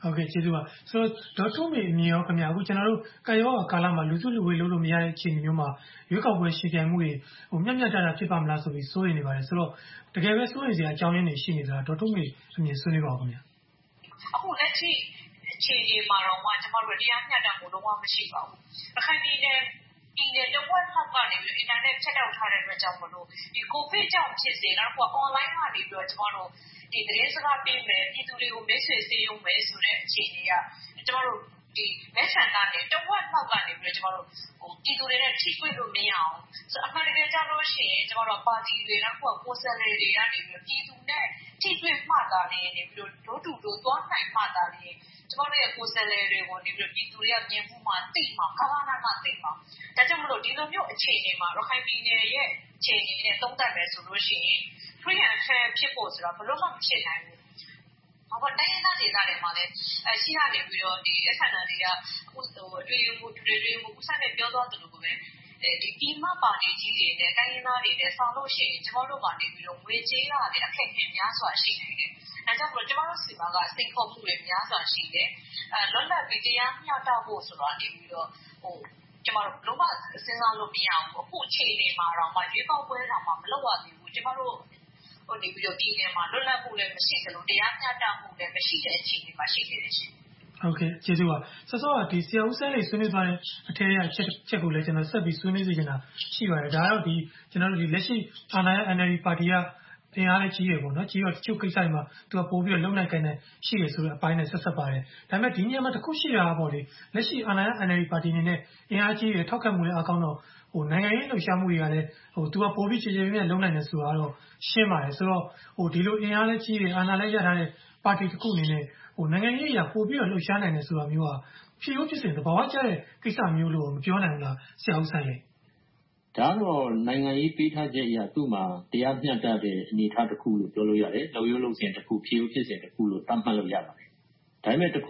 ဟုတ်ကဲ့ကျေးဇူးပါဆိုတော့ဒေါက်ထုမေအမြင်ရောခင်ဗျာအခုကျွန်တော်တို့ကာယောဂါကာလမှာလူစုလူဝေးလုပ်လို့မရတဲ့အခြေအနေမျိုးမှာရွေးကောက်ပွဲရှင်ပြိုင်မှုတွေမျက်မျက်တတဖြစ်ပါမလားဆိုပြီးစိုးရိမ်နေပါတယ်ဆိုတော့တကယ်ပဲစိုးရိမ်စရာအကြောင်းရင်းတွေရှိနေသလားဒေါက်ထုမေအမြင်ဆွေးနွေးပါဦးခင်ဗျာအခုလက်ရှိအခြေအနေမှာတော့ကျမတို့တရားမျှတမှုလုံးဝမရှိပါဘူးအခါကြီးနဲ့ဒီတဝက်ထောက်ကနေပြီးအင်တာနက်ဖြတ်တောက်ထားတဲ့အတွက်ကြောင့်မလို့ဒီကိုဗစ်ကြောင့်ဖြစ်စေနောက်တော့ online ကနေပြီးတော့ကျမတို့ဒီသတင်းစကားပေးမယ်ပြည်သူတွေကိုမိတ်ဆွေစေရုံပဲဆိုတဲ့အခြေအနေကကျမတို့ဒီမဲဆန္ဒနဲ့တဝက်ထောက်ကနေပြီးတော့ကျမတို့ပြည်သူတွေနဲ့ထိတွေ့လို့မရအောင်ဆိုအမှန်တကယ်ကြလို့ရှိရင်ကျမတို့ပါတီတွေနောက်တော့ကိုယ်စားလှယ်တွေကနေပြီးတော့ပြည်သူနဲ့ထိတွေ့မှသာနေပြီးတော့ဒို့တူတို့သွားနိုင်မှသာနေကျမတို့ရဲ့ကိုယ်စားလှယ်တွေကိုနေပြီးတော့ပြည်သူတွေကမြင်မှုမှသိမှကာလနာမှသိမှဒါကြောင့်မလို့ဒီလိုမျိုးအခြေအနေမှာရခိုင်ပြည်နယ်ရဲ့အခြေအနေနဲ့သုံးသပ်မယ်ဆိုလို့ရှိရင် free and fair ဖြစ်ဖို့ဆိုတာဘယ်လိုမှမဖြစ်နိုင်ဘူး။ဘာလို့တိုင်းဒေသတွေမှာလည်းရှိရနေပြီးတော့ဒီ SNL တွေကတွေးမှုဥစားနဲ့ပြောသွားတယ်လို့ပဲဒီပြည်မပါတီကြီးတွေနဲ့တိုင်းရင်းသားတွေနဲ့ဆောင်လို့ရှိရင်ကျမတို့ကနေပြီးတော့ငွေကြေးကလည်းအခက်အခဲများစွာရှိနေတယ်။အဲကြောင့်မလို့ကျမတို့စီမံကစိတ်ခေါ်မှုတွေများစွာရှိတယ်။လွတ်လပ်ပြီးတရားမျှတဖို့ဆိုတာနေပြီးတော့ကျမတို့လုံးဝစဉ်းစားလို့မရဘူးအခုအခြေအနေမှာတော့ရွေးကောက်ပွဲတော့မလုပ်ရသေးဘူးကျမတို့နေပြီးတော့ပြည်နယ်မှာလွတ်လပ်မှုလည်းမရှိသလိုတရားမျှတမှုလည်းမရှိတဲ့အခြေအနေမှာရှိနေတယ်ရှင်ဟုတ်ကဲ့ကျေးဇူးပါဆောစောကဒီဆရာဦးစန်းလေးဆွေးနွေးသွားတဲ့အထက်အချက်ကိုလည်းကျွန်တော်ဆက်ပြီးဆွေးနွေးစီချင်တာရှိပါတယ်ဒါကတော့ဒီကျွန်တော်တို့ဒီလက်ရှိအာဏာရ NLD ပါတီကတင်အားလည်းကြီးရပေါ့နော်ကြီးတော့တချို့ကိစ္စတွေမှာသူကပို့ပြီးတော့လုံနိုင်ကိုင်းနိုင်ရှိတယ်ဆိုတဲ့အပိုင်းနဲ့ဆက်ပါတယ်ဒါပေမဲ့ဒီညမှာတစ်ခုရှိတာပေါ့လေလက်ရှိအာဏာရ NLD ပါတီအနေနဲ့အင်အားကြီးရထောက်ခံမှုလည်းအကောင်းတော့နိုင်ငံရေးလှုပ်ရှားမှုတွေကလည်းသူကပို့ပြီးခြေခြေပြည့်လုံနိုင်တယ်ဆိုတာတော့ရှင်းပါတယ်ဆိုတော့ဒီလိုအင်အားလည်းကြီးတယ်အာဏာလည်းရထားတဲ့ပါတီတစ်ခုအနေနဲ့နိုင်ငံရေးအရာပို့ပြီးတော့လှုပ်ရှားနိုင်တယ်ဆိုတာမျိုးကဖြစ်ရိုးဖြစ်စဉ်သဘာဝကျတဲ့ကိစ္စမျိုးလို့မပြောနိုင်ဘူးလားဆရာဦးဆိုင်လေဒါတော့နိုင်ငံရေးပေးထားချက်အရသူ့မှာတရားမျှတတဲ့အနေအထားတစ်ခုလို့ပြောလို့ရတယ်လုံရိုးလုံစဉ်တစ်ခုဖြစ်ရိုးဖြစ်စဉ်တစ်ခုလို့သတ်မှတ်လို့ရပါတယ်ဒါပေမဲ့တစ်ခု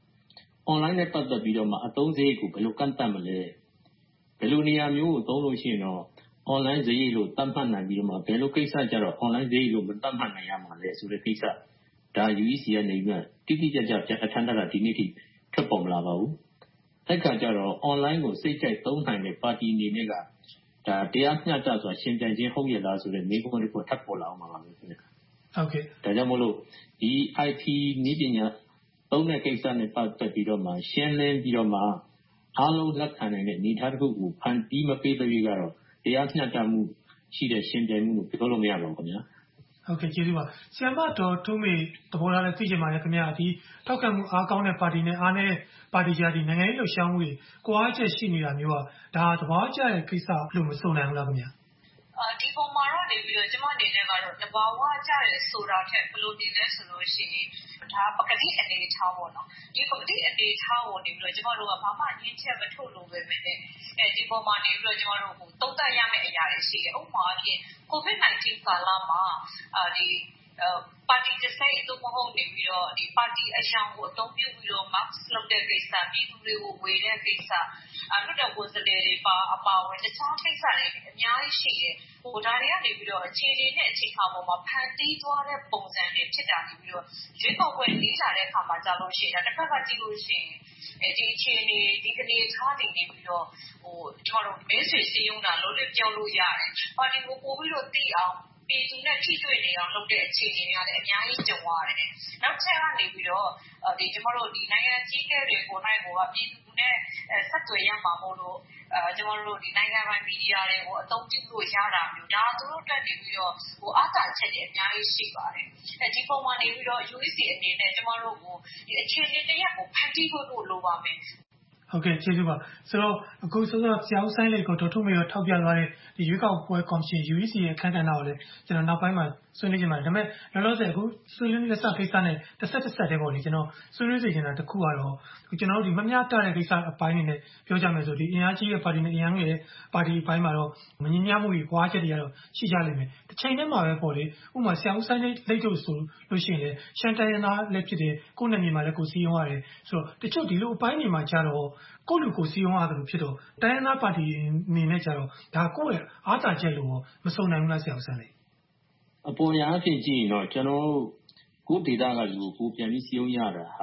online နဲ့ပတ်သက်ပြီးတော့မှအသုံးစရိတ်ကိုဘယ်လိုကန့်သတ်မလဲဘယ်လိုနေရာမျိုးကိုသုံးလို့ရှိရင်တော့ online စရိတ်လို့သတ်မှတ်နိုင်ပြီးတော့မှဘယ်လိုကိစ္စကြတော့ online စရိတ်လို့မသတ်မှတ်နိုင်ရမှာလဲဆိုတဲ့ကိစ္စဒါ UEC ကနေပြီးတိတိကျကျပြဋ္ဌာန်းတာဒီနေ့ထိထွက်ပေါ်မလာပါဘူးအဲ့ခါကျတော့ online ကိုစိတ်ကြိုက်သုံးနိုင်တဲ့ပါတီအနေနဲ့ကဒါတရားမျှတစွာရှင်းပြခြင်းဟုတ်ရလားဆိုတဲ့မေးခွန်းတစ်ခုထပ်ပေါ်လာအောင်ပါပဲခင်ဗျဟုတ်ကဲ့ဒါကြောင့်မို့လို့ဒီ IT နည်းပညာသုံးတဲ့ကိစ္စနဲ့ပတ်သက်ပြီးတော့မှရှင်းလင်းပြီးတော့မှအားလုံးလက်ခံနိုင်တဲ့အနေအထားတစ်ခုကိုဖန်တီးမပေးသေးကတော့တရားမျှတမှုရှိတဲ့ရှင်းပြမှုကိုပြောလို့မရပါဘူးခင်ဗျာဟုတ်ကဲ့ကျေးဇူးပါဆရာမတော်ထုမေသဘောထားလည်းသိချင်ပါတယ်ခင်ဗျာဒီထောက်ခံမှုအားကောင်းတဲ့ပါတီနဲ့အားနည်းတဲ့ပါတီကြားဒီနိုင်ငံရေးလှုပ်ရှားမှုတွေကိုအားချက်ရှိနေတာမျိုးကဒါသဘောကျတဲ့ကိစ္စလို့မဆိုနိုင်ဘူးလားခင်ဗျာဒီပုံမှာတော့နေပြီးတော့ကျမအနေနဲ့ကတော့တဘာဝကြရဲဆိုတာထက်ဘယ်လိုနေလဲဆိုလို့ရှိရင်ဒါပကတိအနေထားပေါ့နော်ဒီပကတိအနေထားကိုနေပြီးတော့ကျမတို့ကဘာမှညှင်းချက်မထုတ်လို့ပဲမဲ့ဒီပုံမှာနေပြီးတော့ကျမတို့သုံးသပ်ရမယ့်အရာတွေရှိတယ်ဥပမာအဖြစ် COVID-19 ကာလမှာဒီပါတီတစ်စိတ်သို့မဟုတ်နေပြီးတော့ဒီပါတီအရှောင်ကိုအသုံးပြုပြီးတော့ mask လုပ်တဲ့ကိစ္စပြည်သူတွေကိုဝေတဲ့ကိစ္စလွတ်တော်ကိုယ်စားလှယ်တွေပါအပါဝင်တခြားကိစ္စတွေအများကြီးရှိတယ်ဒါတွေကနေပြီးတော့အခြေအနေနဲ့အခြေခံပေါ်မှာဖန်တီးသွားတဲ့ပုံစံတွေဖြစ်တာနေပြီးတော့ရွေးကောက်ပွဲလေးလာတဲ့အခါမှာကြာလို့ရှိရင်တစ်ဖက်ကကြည့်လို့ရှိရင်ဒီအခြေအနေဒီကနေထားနေပြီးတော့ကျွန်တော်တို့မဲဆွေစည်းရုံးတာလို့လည်းပြောလို့ရတယ်ပါတီကိုပို့ပြီးတော့သိအောင်ပြည်သူနဲ့ထိတွေ့နေအောင်လုပ်တဲ့အခြေအနေတွေလည်းအများကြီးကြုံရတယ်။နောက်ချက်ကနေပြီးတော့ဒီကျမတို့ဒီနိုင်ငံကြီးကဲတွေကိုနိုင်ကိုကပြည်သူနဲ့ဆက်သွယ်ရမှာမို့လို့ကျမတို့ဒီနိုင်ငံပိုင်မီဒီယာတွေကိုအသုံးပြုလို့ရတာမျိုးဒါသူတို့တက်နေပြီးတော့အားသာချက်တွေအများကြီးရှိပါတယ်။ဒီပုံမှာနေပြီးတော့ UEC အနေနဲ့ကျမတို့ကိုဒီအခြေအနေတရက်ကိုဖန်တီးဖို့လိုပါမယ်။ဟုတ်ကဲ့ကျေးဇူးပါဆိုတော့အခုစောစောဆရာဦးဆိုင်လေးကိုဒေါက်ထုမေရောထောက်ပြသွားတဲ့ဒီရွေးကောက်ပွဲကော်မရှင် UEC ရဲ့အခမ်းအနားကိုလည်းကျွန်တော်နောက်ပိုင်းမှာဆွေးနွေးကြမှာဒါပေမဲ့လောလောဆယ်အခုဆွေးနွေးလက်စကိစ္စနဲ့တစ်ဆက်တည်းပေါ့လေကျွန်တော်ဆွေးနွေးစီချင်တာတစ်ခုကတော့ကျွန်တော်တို့ဒီမမျှတတဲ့ကိစ္စအပိုင်းတွေနဲ့ပြောကြမယ်ဆိုဒီအင်အားကြီးတဲ့ပါတီနဲ့အင်အားငယ်တဲ့ပါတီအပိုင်းမှာတော့မငြင်းညမှုတွေပွားချက်တွေကတော့ရှိကြလိမ့်မယ်တစ်ချိန်တည်းမှာပဲပေါ့လေဥပမာဆရာဦးဆိုင်လေးလိတ်တို့ဆိုလို့ရှိရင်လည်းရှမ်းတိုင်းရင်းသားလည်းဖြစ်တယ်ကိုယ်နယ်မြေမှာလည်းကိုစီးရုံးရတယ်ဆိုတော့တချို့ဒီလိုအပိုင်းတွေမှာကြတော့ကိုလူကိုစီးရုံးရတယ်လို့ဖြစ်တော့တိုင်းရင်းသားပါတီအနေနဲ့ကြတော့ဒါကိုယ့်ရဲ့အားသာချက်လို့မစုံနိုင်ဘူးလားဆရာဦးဆိုင်လေးအပေါ်ရာအဖြစ်ကြည့်ရင်တော့ကျွန်တော်ကိုဒေတာကလူကိုပြန်ပြီးစီးရုံးရတာဟာ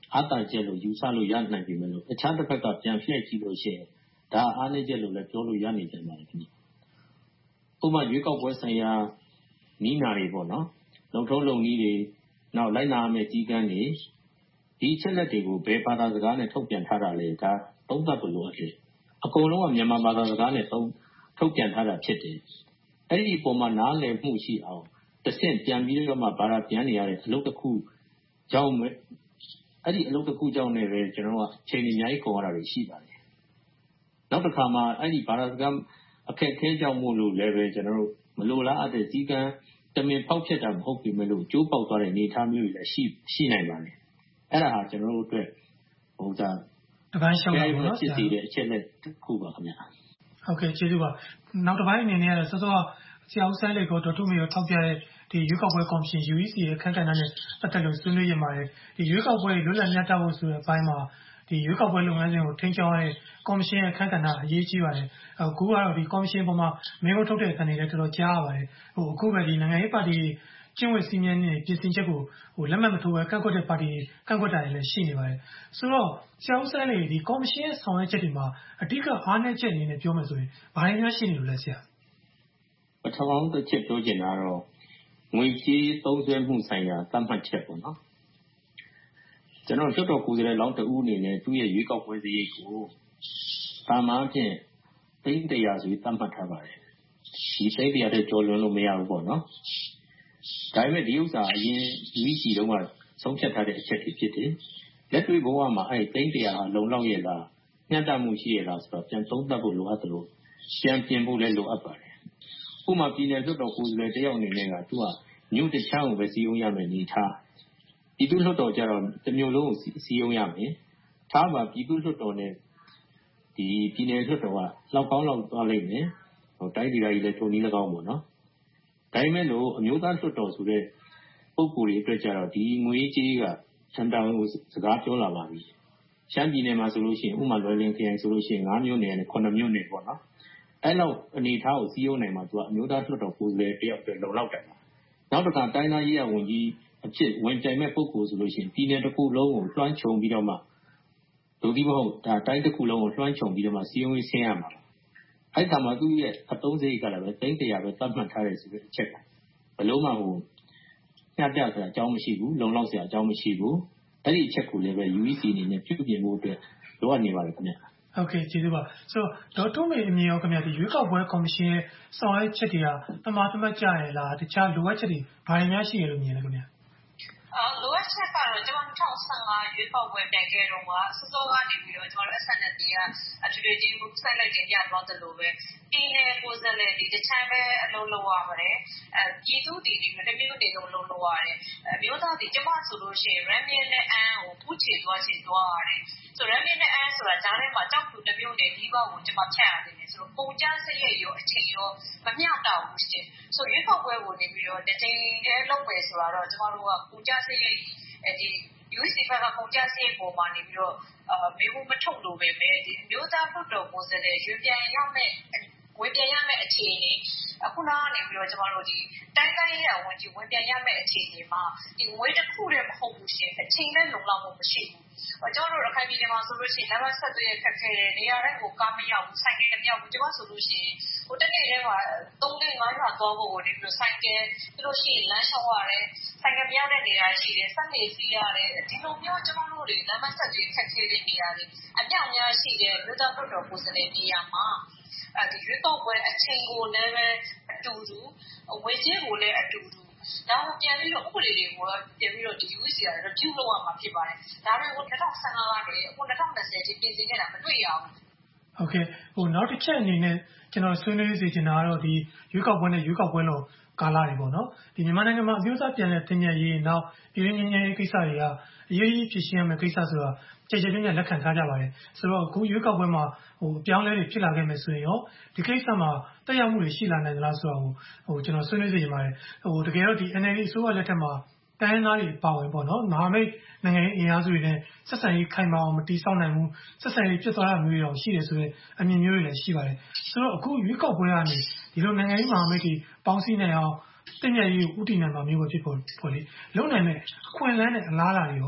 အားသာချက်လို့ယူဆလို့ရနိုင်ပြီမလို့အခြားတစ်ဖက်ကပြန်လှည့်ကြည့်လို့ရှိရင်ဒါအားနည်းချက်လို့လည်းပြောလို့ရနေကြပါတယ်ခင်ဗျ။ဥပမာရွေးကောက်ပွဲဆိုင်ရာနီးနာတွေပေါ့နော်။လုံထုံးလုံနည်းတွေနောက်လိုက်နာရမယ့်ကြီးကမ်းတွေဒီအချက်လက်တွေကိုဘယ်ဘာသာစကားနဲ့ထုတ်ပြန်ထားတာလဲဒါသုံးသပ်ဖို့လိုအပ်တယ်။အကုန်လုံးကမြန်မာဘာသာစကားနဲ့ထုတ်ပြန်ထားတာဖြစ်တယ်။အဲ့ဒီအပေါ်မှာနားလည်မှုရှိအောင်တစ်ဆင့်ပြန်ပြီးတော့မှဘာသာပြန်နေရတဲ့အလုပ်တစ်ခုကြောင့်အဲ့ဒီအလုပ်တစ်ခုကြောင့်လည်းပဲကျွန်တော်တို့ကချိန်အများကြီးကုန်ရတာတွေရှိပါတယ်။နောက်တစ်ခါမှအဲ့ဒီဘာသာစကားအခက်အခဲကြောင့်မို့လို့လည်းပဲကျွန်တော်တို့မလိုလားအပ်တဲ့စည်းကမ်းတမင်ဖောက်ဖျက်တာမဟုတ်ပြီမလို့ကျိုးပေါက်သွားတဲ့အနေအထားမျိုးတွေလည်းရှိနိုင်ပါတယ်။အဲ့ဒါဟာကျွန်တော်တို့အတွက်တပိုင်းရှောင်းတာပေါ့နော်ဖြစ်စီတဲ့အချက်လက်တစ်ခုပါခင်ဗျာဟုတ်ကဲ့ကျေးဇူးပါနောက်တစ်ပိုင်းအနေနဲ့ကတော့စောစောဆရာဦးဆန်းလေးကိုဒေါက်တာမေရောထောက်ပြတဲ့ဒီရွေးကောက်ပွဲကော်မရှင် UEC ရဲ့အခမ်းအနားနဲ့ပတ်သက်လို့ဆွေးနွေးရပါတယ်ဒီရွေးကောက်ပွဲလွတ်လပ်မျှတဖို့ဆိုတဲ့အပိုင်းမှာဒီရွေးကောက်ပွဲလုပ်ငန်းစဉ်ကိုထိန်းချုပ်ရတဲ့ကော်မရှင်ရဲ့အခမ်းအနားအရေးကြီးပါတယ်အခုကတော့ဒီကော်မရှင်ပေါ်မှာမင်းတို့ထုတ်တဲ့အခမ်းအနားတွေတော်တော်ကြားရပါတယ်အခုပဲဒီနိုင်ငံရေးပါတီကျင့်ဝတ်စည်းမျဉ်းနဲ့ပြင်ဆင်ချက်ကိုလက်မှတ်မထိုးဘဲကန့်ကွက်တဲ့ပါတီကန့်ကွက်တာတွေလည်းရှိနေပါတယ်ဆိုတော့ဆရာဦးဆန်းလေးဒီကော်မရှင်ရဲ့ဆောင်ရွက်ချက်တွေမှာအဓိကအားနည်းချက်အနေနဲ့ပြောမယ်ဆိုရင်ဘာတွေများရှိနေလို့လဲဆရာပထမတစ်ချက်ပြောချင်တာတော့ငွေကြေးသုံးစွဲမှုဆိုင်ရာသတ်မှတ်ချက်ပေါ့နော်ကျွန်တော်လွှတ်တော်ကိုယ်စားလှယ်လောင်းတဦးအနေနဲ့သူ့ရဲ့ရွေးကောက်ပွဲစရိတ်ကိုတာမန်ဖြင့်300ဆိုပြီးသတ်မှတ်ထားပါတယ်ဒီ300တဲ့ကျော်လွန်လို့မရဘူးပေါ့နော်ဒါပေမဲ့ဒီဥစ္စာအရင် UEC တုန်းကဆုံးဖြတ်ထားတဲ့အချက်တွေဖြစ်တယ်လက်တွေ့ဘဝမှာအဲ့300ဟာလုံလောက်ရဲ့လားမျှတမှုရှိရဲ့လားဆိုတော့ပြန်သုံးသပ်ဖို့လိုအပ်တယ်လို့ပြန်ပြင်ဖို့လည်းလိုအပ်ပါတယ်ဥပမာပြည်နယ်လွှတ်တော်ကိုယ်စားလှယ်တယောက်အနေနဲ့ကသူကမြို့တစ်ချမ်းကိုပဲစီးအောင်ရမယ်နေထားပြည်သူ့လွှတ်တော်ကြတော့တစ်မျိုးလုံးကိုစီးအောင်ရမယ်ထားပါပြည်သူ့လွှတ်တော်နဲ့ဒီပြည်နယ်လွှတ်တော်ကလောက်ကောင်းလောက်သွားလိမ့်မယ်တိုင်းဒေသကြီးလည်းထုံနည်း၎င်းပေါ့နော်ဒါပေမဲ့လို့အမျိုးသားလွှတ်တော်ဆိုတဲ့ပုံကိုယ်တွေအတွက်ကြတော့ဒီငွေကြေးကစံတောင်ကိုစကားပြောလာပါပြီရှမ်းပြည်နယ်မှာဆိုလို့ရှိရင်ဥပမာလွယ်လင်ခရိုင်ဆိုလို့ရှိရင်9မြို့နယ်နဲ့9မြို့နယ်ပေါ့နော်အဲ့လောက်အနေထားကိုစီးရုံးနိုင်မှာသူကအမျိုးသားလွှတ်တော်ကိုယ်စားလှယ်တယောက်အတွက်လုံလောက်တယ်နောက်တစ်ခါတိုင်းသားရေးရဝန်ကြီးအဖြစ်ဝင်ပြိုင်မဲ့ပုဂ္ဂိုလ်ဆိုလို့ရှိရင်ပြည်နယ်တစ်ခုလုံးကိုလွှမ်းခြုံပြီးတော့မှဒုတိယဘုံဒါတိုင်းတစ်ခုလုံးကိုလွှမ်းခြုံပြီးတော့မှစီးရုံးရေးဆင်းရမှာအဲ့ဒါမှသူ့ရဲ့အသုံးစရိတ်ကလည်းပဲ300ပဲသတ်မှတ်ထားတယ်ဆိုတဲ့အချက်ကဘလို့မှညှတစရာအကြောင်းမရှိဘူးလုံလောက်စရာအကြောင်းမရှိဘူးအဲ့ဒီအချက်ကိုလည်းပဲ UEC အနေနဲ့ပြုပြင်ဖို့အတွက်လိုအပ်နေပါတယ်ခင်ဗျဟုတ်ကဲ့ကျေးဇူးပါဆိုတော့ဒေါက်တာမေအမြင်ရောခင်ဗျဒီရွေးကောက်ပွဲကော်မရှင်ရဲ့ဆောင်ရွက်ချက်တွေကတမာတမတ်ကြရလားတခြားလိုအပ်ချက်တွေဘာတွေများရှိရလို့မြင်လဲခင်ဗျလိုအပ်ချက်ကတော့ကျွန်တော်2015ရွေးကောက်ပွဲပြိုင်ခဲ့တော့ကစောစောကနေပြီးတော့ကျွန်တော် SNLD ကအထွေထွေချင်းကိုဆက်လက်တင်ပြသွားတယ်လို့ပဲပြည်နယ်ကိုယ်စားလှယ်ဒီတခြားပဲအလုံးလုံးရပါတယ်ပြည်သူဒီမတမျိုးတွေလုံးလုံးရတယ်မျိုးသားဒီကျွန်မဆိုလို့ရှိရင် Ramian နဲ့အန်းကိုပူးချေသွားချင်သွားရတယ်ဆို Ramian နဲ့အန်းဆိုတာဂျားထဲမှာကြောက်သူတမျိုးနဲ့ဒီဘက်ကိုကျွန်မဖြတ်ရတယ်ဆိုတော့ပုံကြစရိတ်ရောအချိန်ရောမမျှတဘူးရှင်ဆိုရွေးကောက်ပွဲကိုနေပြီးတော့တစ်ချိန်တည်းလုပ်ပဲဆိုတော့ကျွန်တော်တို့ကပုံကြစရိတ်ဒီ UEC ဘက်ကပုံကြစရိတ်ပေါ်မှာနေပြီးတော့မေးဖို့မထုတ်လို့ပဲဒီမျိုးသားလွှတ်တော်ကိုယ်စားလှယ်ရွေးပြန်ရမယ့်ဝင်ပြန်ရမယ့်အခြေအနေအခုနောက်နေပြီးတော့ကျွန်တော်တို့ဒီတိုင်းတိုင်းရဝန်ကြီးဝင်ပြန်ရမယ့်အခြေအနေမှာဒီငွေတစ်ခုတည်းမဟုတ်ဘူးရှင်အချိန်နဲ့လုံလောက်မှုမရှိဘူးကျွန်တော်တို့ရခိုင်ပြည်နယ်မှာဆိုလို့ရှိရင်လမ်းမဆက်သွယ်ခက်ခဲတယ်နေရာတိုင်းကိုကားမရောက်ဘူးဆိုင်ကယ်မရောက်ဘူးကျွန်တော်ဆိုလို့ရှိရင်ဟိုတနေ့တည်းမှာ3-5ရွာသွားဖို့ကိုနေပြီးတော့ဆိုင်ကယ်ပြီးလို့ရှိရင်လမ်းလျှောက်ရတယ်ဆိုင်ကယ်မရောက်တဲ့နေရာရှိတယ်စက်နေစီးရတယ်ဒီလိုမျိုးကျွန်တော်တို့တွေလမ်းမဆက်သွယ်ခက်ခဲတဲ့နေရာတွေအများများရှိတယ်မြို့သားတို့တော်ကိုယ်စားလှယ်နေရာမှာဒီရွေးကောက်ပွဲအချိန်ကိုလည်းပဲအတူတူဝေကျင်းကိုလည်းအတူတူဒါကိုပြန်ပြီးတော့ဥပဒေတွေကိုပြန်ပြီးတော့ဒီ UEC က review လုပ်ရမှာဖြစ်ပါတယ်ဒါတွေကို2015ကနေအခု2020ထိပြင်ဆင်ခဲ့တာမတွေ့ရဘူးဟုတ်ကဲ့နောက်တစ်ချက်အနေနဲ့ကျွန်တော်ဆွေးနွေးစီချင်တာကတော့ဒီရွေးကောက်ပွဲနဲ့ရွေးကောက်ပွဲလို့ကာလတွေပေါ့နော်ဒီမြန်မာနိုင်ငံမှာအမျိုးသားပြန်လည်သင့်မြတ်ရေးနောက်ပြည်တွင်းငြိမ်းချမ်းရေးကိစ္စတွေကအရေးကြီးဖြစ်ရှင်းရမယ့်ကိစ္စဆိုတာကျေကျေပြည့်ပြည့်လက်ခံထားကြပါတယ်ဆိုတော့အခုရွေးကောက်ပွဲမှာအပြောင်းလဲတွေဖြစ်လာခဲ့မယ်ဆိုရင်ရောဒီကိစ္စမှာတက်ရောက်မှုတွေရှိလာနိုင်သလားဆိုတော့ကျွန်တော်ဆွေးနွေးစီချင်ပါတယ်တကယ်တော့ဒီ NLD အစိုးရလက်ထက်မှာတိုင်းသားတွေပါဝင်ပေါ့နော်မဟာမိတ်နိုင်ငံရေးအင်အားစုတွေနဲ့ဆက်ဆံရေးခိုင်မာအောင်မတည်ဆောက်နိုင်ဘူးဆက်ဆံရေးပြတ်သွားတာမျိုးတွေတော့ရှိတယ်ဆိုရင်အမြင်မျိုးတွေလည်းရှိပါတယ်ဆိုတော့အခုရွေးကောက်ပွဲကနေဒီလိုနိုင်ငံရေးမဟာမိတ်တွေပေါင်းစည်းနိုင်အောင်တင့်မြတ်ရေးကိုဥတည်နိုင်မှာမျိုးပဲဖြစ်ပေါ်လေလုံနိုင်မဲ့အခွင့်အလမ်းနဲ့အလားအလာတွေရော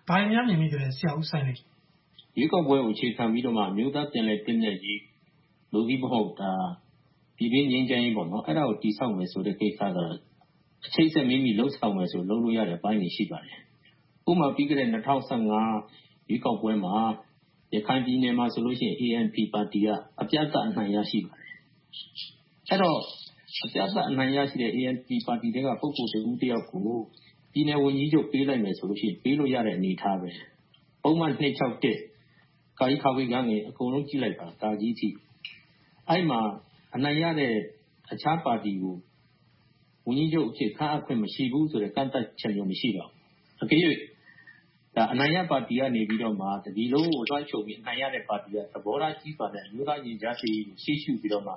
ဘာတွေများမြင်မိတယ်လဲဆရာဦးစိုင်းလေးရွေးကောက်ပွဲကိုအခြေခံပြီးတော့မှမြို့သားပြန်လည်တင်မြင့်ရေးလူကြီးမဟုတ်တာပြည်တွင်းငြိမ်းချမ်းရေးပေါ့နော်အဲ့ဒါကိုတည်ဆောက်မယ်ဆိုတဲ့ကိစ္စကအခြေဆက်မိမိလှုပ်ဆောင်မယ်ဆိုလုပ်လို့ရတဲ့ပိုင်းတွေရှိပါတယ်ဥပမာပြီးခဲ့တဲ့2015ရွေးကောက်ပွဲမှာရခိုင်ပြည်နယ်မှာဆိုလို့ရှိရင် ANP ပါတီကအပြတ်အနိုင်ရရှိပါတယ်အဲ့တော့အပြတ်အနိုင်ရရှိတဲ့ ANP ပါတီတွေကပုဂ္ဂိုလ်တစ်ယောက်ကိုပြည်နယ်ဝန်ကြီးချုပ်ပေးလိုက်မယ်ဆိုလို့ရှိရင်ပေးလို့ရတဲ့အနေအထားပဲပုံမှန်261ကာကြီးခါဝေးကငယ်အကုန်လုံးကြည့်လိုက်ပါကာကြီးထိအဲ့မှာအနိုင်ရတဲ့အခြားပါတီကိုဝန်ကြီးချုပ်အဖြစ်ခန့်အပ်ခွင့်မရှိဘူးဆိုတဲ့ကန့်သတ်ချက်မျိုးမရှိတော့အကယ်၍ဒါအနိုင်ရပါတီကနေပြီးတော့မှဒီလိုကိုလွှမ်းခြုံပြီးအနိုင်ရတဲ့ပါတီကသဘောထားကြီးပါတဲ့မြို့သားရင်ကြားစီရှိရှုပြီးတော့မှ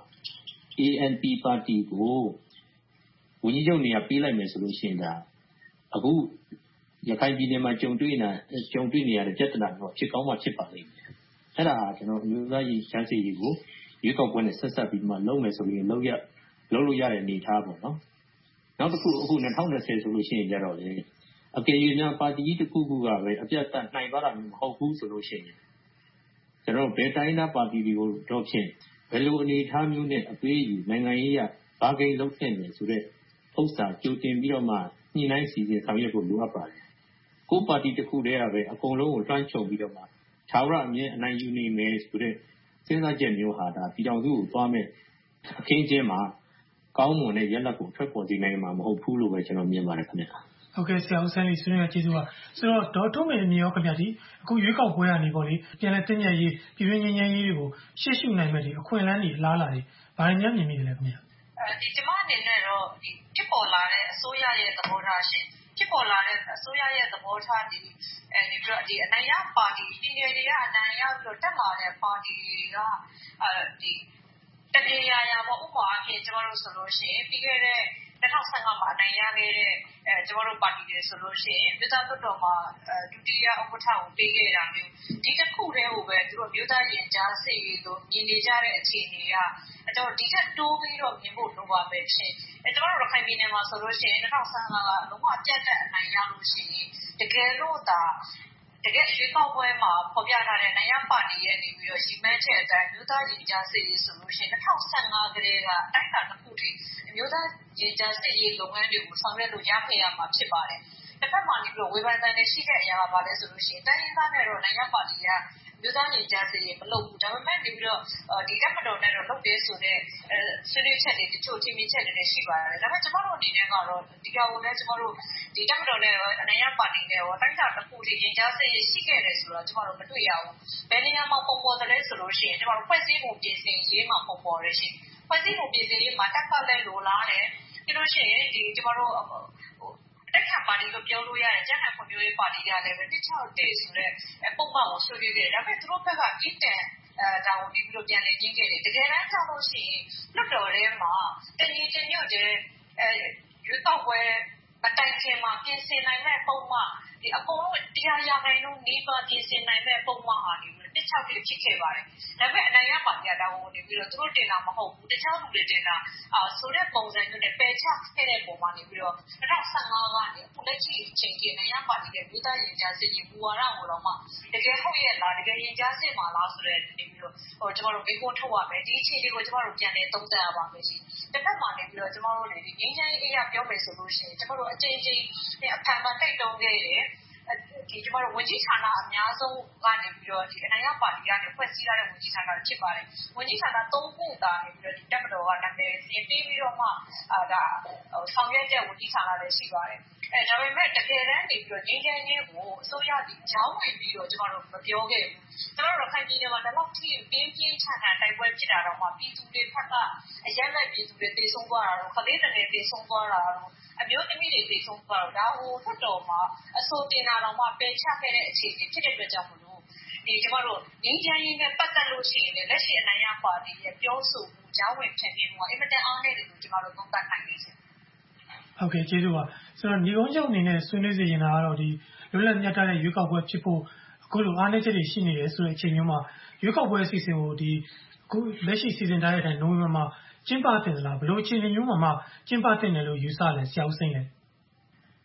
ANP ပါတီကိုဝန်ကြီးချုပ်နေရာပေးလိုက်မယ်ဆိုလို့ရှိရင်ဒါအခုရခိုင်ပြည်နယ်မှာကြုံတွေ့နေရတဲ့ပြဿနာမျိုးဖြစ်ကောင်းမှဖြစ်ပါလိမ့်မယ်အဲ့ဒါကျွန်တော်မြို့သားရင်ကြားစီကိုရွေးကောက်ပွဲနဲ့ဆက်ဆက်ပြီးမှလုပ်မယ်ဆိုရင်လုပ်လို့ရတဲ့အနေအထားပေါ့နော်နောက်တစ်ခုအခု2020ဆိုလို့ရှိရင်ကြတော့လေအကယ်၍များပါတီကြီးတစ်ခုခုကပဲအပြတ်တက်နိုင်သွားတာမျိုးမဟုတ်ဘူးဆိုလို့ရှိရင်ကျွန်တော်ဘယ်တိုင်းသားပါတီတွေကိုတော့ဖြင့်ဘယ်လိုအနေအထားမျိုးနဲ့အပေးယူနိုင်ငံရေးရဘာကိန်းလုပ်ခဲ့မယ်ဆိုတဲ့ဥစ္စာကြိုတင်ပြီးတော့မှညှိနှိုင်းစီစဉ်ဆောင်ရွက်ဖို့လိုအပ်ပါတယ်ကိုပါတီတစ်ခုတည်းကပဲအကုန်လုံးကိုလွှမ်းခြုံပြီးတော့မှထာဝရအမြဲအနိုင်ယူနေမယ်ဆိုတဲ့စဉ်းစားချက်မျိုးဟာဒါပြည်တော်စုကိုသွားမဲ့အခင်းကျင်းမှာကောင်းမွန်တဲ့ရလဒ်ကိုထွက်ပေါ်စေနိုင်မှာမဟုတ်ဘူးလို့ပဲကျွန်တော်မြင်ပါတယ်ခင်ဗျာဟုတ်ကဲ့ဆရာဦးဆန်းလေးဆွေးနွေးရကျေးဇူးပါဆိုတော့ဒေါ်ထုံးမေမြေရောခင်ဗျာဒီအခုရွေးကောက်ပွဲကနေပေါ့လေပြန်လဲတင်းညက်ရေးပြည်တွင်းငြိမ်းချမ်းရေးတွေကိုရှေ့ရှုနိုင်မဲ့ဒီအခွင့်အလမ်းတွေလားလာတွေဘာတွေများမြင်မိတယ်လဲခင်ဗျာဒီကျမအနေနဲ့တော့ဒီဖြစ်ပေါ်လာတဲ့အစိုးရရဲ့သဘောထားရှင်ဖြစ်ပေါ်လာတဲ့အစိုးရရဲ့သဘောထားဒီဒီအနိုင်ရပါတီပြည်နယ်တွေကအနိုင်ရပြီးတော့တက်လာတဲ့ပါတီတွေကဒီတတိယရာပေါ့ဥပမာအဖြစ်ကျမတို့ဆိုလို့ရှိရင်ပြီးခဲ့တဲ့2015မှာအနိုင်ရခဲ့တဲ့ကျမတို့ပါတီတွေဆိုလို့ရှိရင်မြို့သားလွှတ်တော်မှာဒုတိယဥက္ကဋ္ဌကိုပေးခဲ့တာမျိုးဒီတစ်ခုတည်းကိုပဲသူတို့မြို့သားရင်ကြားစိတ်လို့မြင်နေကြတဲ့အခြေအနေကကျွန်တော်ဒီထက်တိုးပြီးတော့မြင်ဖို့လိုပါမယ်ရှင်ကျွန်တော်တို့ရခိုင်ပြည်နယ်မှာဆိုလို့ရှိရင်2015ကလုံးဝပြတ်တဲ့အနိုင်ရလို့ရှိရင်တကယ်လို့ဒါတကယ်ရွေးကောက်ပွဲမှာပေါ်ပြထားတဲ့နိုင်ရပါတီရဲ့နေပြီးတော့ရီမန်းချက်အတိုင်းမြို့သားရင်ကြားစိတ်ရေးဆိုလို့ရှိရင်2015ကလေးကတိုက်တာတစ်ခုတည်းမြို့သားရင်ကြားစိတ်ရေးလုပ်ငန်းတွေကိုဆောင်ရွက်လို့ရခဲ့ရမှာဖြစ်ပါတယ်။တစ်ဖက်မှာနေပြီးတော့ဝေဖန်တဲ့ရှိတဲ့အရာကဘာလဲဆိုလို့ရှိရင်တိုင်းရင်းသားနဲ့တော့နိုင်ရပါတီကမြို့သားရင်ကြားစိတ်ရေးမလုပ်ဘူးဒါပေမဲ့နေပြီးတော့ဒီကမ္ဘာတော်နဲ့တော့လုပ်တယ်ဆိုတဲ့ဆွေးနွေးချက်တွေတချို့ထင်မြင်ချက်တွေရှိပါတယ်။ဒါပေမဲ့ကျွန်တော်တို့အနေနဲ့ကတော့ဒီကောင်ကိုလည်းကျွန်တော်တို့ဒီကမ္ဘာတော်နဲ့နိုင်ရပါတီနဲ့ရောတိုင်းတာတစ်ခုတည်းရင်ကြားစိတ်ရေးရှိခဲ့တယ်ဆိုတော့ကျွန်တော်တို့မတွေ့ရဘူး။ဘယ်နေရာမှာပုံပေါ်တယ်လဲဆိုလို့ရှိရင်ကျွန်တော်တို့ဖွဲ့စည်းပုံပြင်ဆင်ရေးမှာပုံပေါ်ရရှင်။ဖွဲ့စည်းပုံပြင်ဆင်ရေးမှာတက်ပတ်လဲလိုလားတယ်။ပြီးလို့ရှိရင်ဒီကျွန်တော်တို့တက်ခါပါတီလို့ပြောလို့ရတယ်ကျန်တဲ့ဖွံ့ဖြိုးရေးပါတီကလည်း161ဆိုတဲ့ပုံမှန်ကိုဆွေးနွေးခဲ့တယ်ဒါပေမဲ့သူတို့ဘက်ကအစ်တန်ဒါကိုဒီလိုပြန်လည်ကျင်းခဲ့တယ်တကယ်တမ်းကြောက်လို့ရှိရင်လွတ်တော်ထဲမှာတညီတညွတ်တဲ့ရွေးကောက်ပွဲမတိုင်ခင်မှာပြင်ဆင်နိုင်တဲ့ပုံမှန်ဒီအကုန်လုံးတရားရနိုင်လို့နေပါပြင်ဆင်နိုင်တဲ့ပုံမှန်ဟာဒီ161ဖြစ်ခဲ့ပါတယ်ဒါပေမဲ့အနိုင်ရပါတီကဒါကိုနေပြီးတော့သူတို့တင်တာမဟုတ်ဘူးတခြားလူတွေတင်တာဆိုတဲ့ပုံစံမျိုးနဲ့ပယ်ချခဲ့တဲ့ပုံမှာနေပြီးတော့2015ကနေအခုလက်ရှိအချိန်ကြီးနိုင်ရပါတီရဲ့မြို့သားရင်ကြားစစ်ရေးမူဝါဒကိုတော့မှတကယ်ဟုတ်ရဲ့လားတကယ်ရင်ကြားစစ်မှာလားဆိုတဲ့နေပြီးတော့ကျွန်တော်တို့မိကုန်းထုတ်ရမယ်ဒီအခြေအနေကိုကျွန်တော်တို့ပြန်လည်သုံးသပ်ရပါမယ်ရှင်တစ်ဖက်မှာနေပြီးတော့ကျွန်တော်တို့ဒီငင်းချိုင်းအေးရပြောမယ်ဆိုလို့ရှိရင်ကျွန်တော်တို့အချိန်ချင်းအဖန်ဖန်တိုက်တုံးခဲ့တယ်ဒီကျွန်တော်တို့ဝန်ကြီးဌာနအများဆုံးကနေပြီးတော့ဒီအနိုင်ရပါတီကနေဖွဲ့စည်းထားတဲ့ဝန်ကြီးဌာနဖြစ်ပါတယ်ဝန်ကြီးဌာန3ခုကနေပြီးတော့ဒီတပ်မတော်ကနာမည်စင်ပြီးတော့မှဒါဆောင်ရွက်တဲ့ဝန်ကြီးဌာနလည်းရှိပါတယ်ဒါပေမဲ့တကယ်တမ်းနေပြီးတော့ငင်းချိုင်းရေးကိုအစိုးရဒီကြောင်းဝင်ပြီးတော့ကျွန်တော်တို့မပြောခဲ့ဘူးကျွန်တော်တို့ခိုင်ပြည်နယ်မှာတော့ထိပြင်းပြင်းထန်ထန်တိုက်ပွဲဖြစ်တာတော့မှပြည်သူတွေဖက်ကအရက်လက်ပြည်သူတွေတေဆုံးသွားတာတော့ခလေးတွေတေဆုံးသွားတာတော့အမျိုးသမီးတွေတေဆုံးသွားတော့ဒါဟိုထွက်တော်မှာအစိုးတင်တာတော့မှပယ်ချခဲ့တဲ့အခြေအနေဖြစ်တဲ့အတွက်ကြောင့်မလို့ဒီကျွန်တော်တို့ငင်းချိုင်းရေးနဲ့ပတ်သက်လို့ရှိရင်လက်ရှိအနိုင်ရပါတီရဲ့ပြောဆိုမှုကြောင်းဝင်ဖြစ်ပြီးမှုအင်မတန်အားနည်းတယ်လို့ကျွန်တော်တို့သုံးသပ်နိုင်နေတယ်ဟုတ်ကဲ့ကျေးဇူးပါဆိုတော့ညီကုန်းချုပ်အနေနဲ့ဆွေးနွေးစီရင်တာကတော့ဒီလွတ်လပ်မြတ်တဲ့ရွေးကောက်ပွဲဖြစ်ဖို့အခုလိုအားနည်းချက်တွေရှိနေတယ်ဆိုတဲ့အချိန်မျိုးမှာရွေးကောက်ပွဲအစီအစဉ်ကိုဒီအခုလက်ရှိစီစဉ်ထားတဲ့အတိုင်းနိုဝင်ဘာမှာကျင်းပတင်သလားဘယ်လိုအခြေအနေမျိုးမှာကျင်းပတင်တယ်လို့ယူဆလဲဆရာဦးစိန်လဲ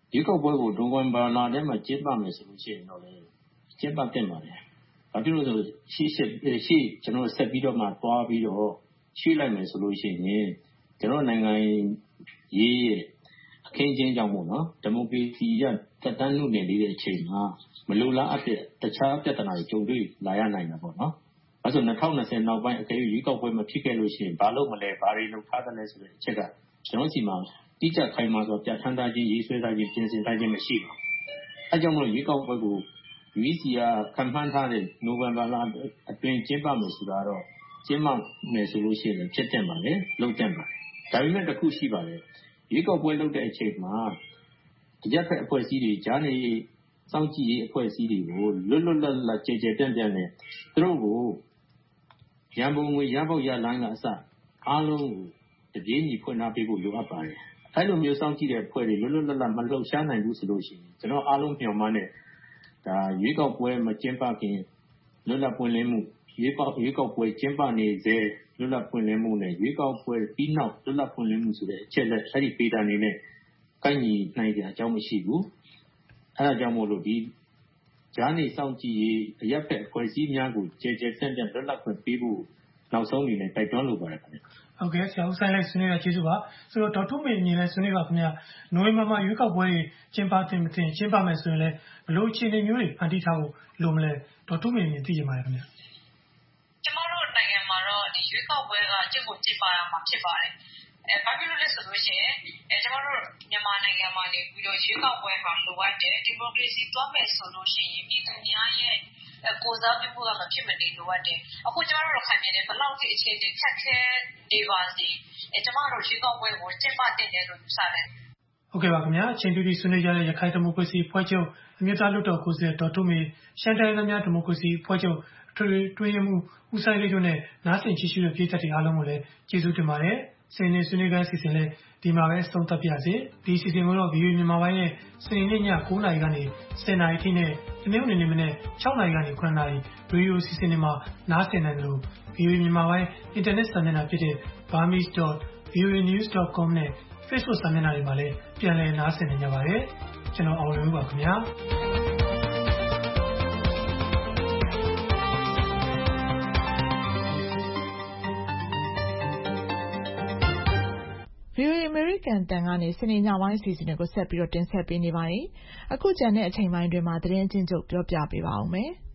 ရွေးကောက်ပွဲကိုနိုဝင်ဘာလထဲမှာကျင်းပမယ်ဆိုလို့ရှိရင်တော့လေကျင်းပတင်ပါတယ်။ဘာဖြစ်လို့လဲဆိုရှေ့ကျွန်တော်ဆက်ပြီးတော့မှသွားပြီးတော့ရွှေ့လိုက်မယ်ဆိုလို့ရှိရင်ကျွန်တော်နိုင်ငံရေးရဲ့အခင်းချင်းကြောင့်ပေါ့နော်ဒီမိုကရေစီရတက်တန်းလို့နေနေတဲ့အချိန်မှာမလိုလားအပ်တဲ့တခြားပြဿနာတွေကြုံတွေ့လာရနိုင်တာပေါ့နော်။အဲဆို2020နောက်ပိုင်းအကယ်၍ရွေးကောက်ပွဲမဖြစ်ခဲ့လို့ရှိရင်ဘာလို့မလဲဘာတွေလုပ်ထားသလဲဆိုတဲ့အချက်ကကျွန်တော်စီမှာတိကျခိုင်မာစွာပြဋ္ဌာန်းထားခြင်းရေးဆွဲထားခြင်းပြင်ဆင်ထားခြင်းမရှိဘူး။အဲကြောင့်မလို့ရွေးကောက်ပွဲကို UEC ကခံမှန်းထားတဲ့နိုဝင်ဘာလအတွင်းကျင်းပမယ်ဆိုတာတော့ကျင်းပမယ်ဆိုလို့ရှိရင်ဖြစ်တင်ပါလေလုပ်တင်ပါဒါပေမဲ့တစ်ခုရှိပါတယ်ရွေးကောက်ပွဲလုပ်တဲ့အချိန်မှာအကြက်ဖက်အဖွဲ့အစည်းတွေဂျာနေစောင့်ကြည့်ရေးအဖွဲ့အစည်းတွေကိုလွတ်လွတ်လပ်လပ်ကြဲကြဲပြန့်ပြန့်နဲ့သူတို့ကိုရန်ပုံငွေရပေါက်ရလိုင်းကအစအားလုံးကိုတပြေးညီဖွင့်ထားပေးဖို့လိုအပ်ပါတယ်အဲလိုမျိုးစောင့်ကြည့်တဲ့အဖွဲ့တွေလွတ်လွတ်လပ်လပ်မလှုပ်ရှားနိုင်ဘူးဆိုလို့ရှိရင်ကျွန်တော်အားလုံးမျှော်မှန်းတဲ့ဒါရွေးကောက်ပွဲမကျင်းပခင်လွတ်လပ်ပွင့်လင်းမှုရွေးကောက်ပွဲကျင်းပနေစေလွတ်လပ်ပွင့်လင်းမှုနဲ့ရွေးကောက်ပွဲပြီးနောက်လွတ်လပ်ပွင့်လင်းမှုဆိုတဲ့အချက်လက်အဲ့ဒီပေတာနေနဲ့ကိုက်ညီနိုင်တဲ့အကြောင်းမရှိဘူးအဲ့ဒါကြောင့်မို့လို့ဒီဂျာနေစောင့်ကြည့်ရေးအရက်ဖက်အဖွဲ့အစည်းများကိုကြဲကြဲပြန့်ပြန့်လွတ်လပ်ခွင့်ပေးဖို့နောက်ဆုံးအနေနဲ့တိုက်တွန်းလိုပါတယ်ခင်ဗျဟုတ်ကဲ့ဆရာဦးဆိုင်လိုက်ဆွေးနွေးတာကျေးဇူးပါဆိုတော့ဒေါက်ထုမေအမြင်နဲ့ဆွေးနွေးပါခင်ဗျနိုဝင်ဘာမှာရွေးကောက်ပွဲတွေကျင်းပတင်မတင်ကျင်းပမယ်ဆိုရင်လည်းဘလို့အခြေအနေမျိုးတွေဖန်တီးထားဖို့လိုမလဲဒေါက်ထုမေအမြင်သိချင်ပါတယ်ခင်ဗျကျမတို့နိုင်ငံမှာတော့ဒီရွေးကောက်ပွဲကကျင်းပရမှာဖြစ်ပါတယ်ဘာဖြစ်လို့လဲဆိုလို့ရှိရင်ကျမတို့မြန်မာနိုင်ငံမှာနေပြီးတော့ရွေးကောက်ပွဲဟာလိုအပ်တယ်ဒီမိုကရေစီသွားမယ်ဆိုလို့ရှိရင်ပြည်သူများရဲ့ကိုယ်စားပြုဖို့ကမဖြစ်မနေလိုအပ်တယ်အခုကျမတို့ခိုင်ပြည်နယ်ဘယ်လောက်ထိအခြေအနေခက်ခဲနေပါစေကျမတို့ရွေးကောက်ပွဲကိုကျင်းပတင်တယ်လို့ယူဆတယ်ဟုတ်ကဲ့ပါခင်ဗျာအချိန်တူတူဆွေးနွေးကြတဲ့ရခိုင်ဒီမိုကရေစီဖွဲ့ချုပ်အမျိုးသားလွှတ်တော်ကိုယ်စားလှယ်ဒေါက်ထုမေရှမ်းတိုင်းသားများဒီမိုကရေစီဖွဲ့ချုပ်ထွေထွေမှုဦးဆိုင်လေးတို့နဲ့နားဆင်ကြည့်ရှုတဲ့ပြည်သက်တွေအားလုံးကိုလည်းကျေးဇူးတင်ပါတယ်စနေဆွေးနွေးခန်းစီစဉ်လေးဒီမှာပဲဆုံးသက်ပြစေဒီစီစဉ်ကိုတော့ VOA မြန်မာပိုင်းရဲ့စနေနေ့ည9:00နာရီကနေ10:00နာရီထိနဲ့ဒီနေ့နေ့မနေ့6:00နာရီကနေ9:00နာရီရေဒီယိုစီစဉ်တွေမှာနားဆင်နိုင်တယ်လို့ VOA မြန်မာပိုင်းအင်တာနက်စာမျက်နှာဖြစ်တဲ့ burmese.voanews.com နဲ့ Facebook စာမျက်နှာတွေမှာလည်းပြန်လည်နားဆင်နိုင်ကြပါတယ်ကျွန်တော်အောင်လွင်ပါခင်ဗျာ VOA American တန်ကနေစနေညပိုင်းအစီအစဉ်တွေကိုဆက်ပြီးတော့တင်ဆက်ပေးနေပါတယ်။အခုကျန်တဲ့အချိန်ပိုင်းတွင်မှာသတင်းချင်းချုပ်ပြောပြပေးပါဦးမယ်။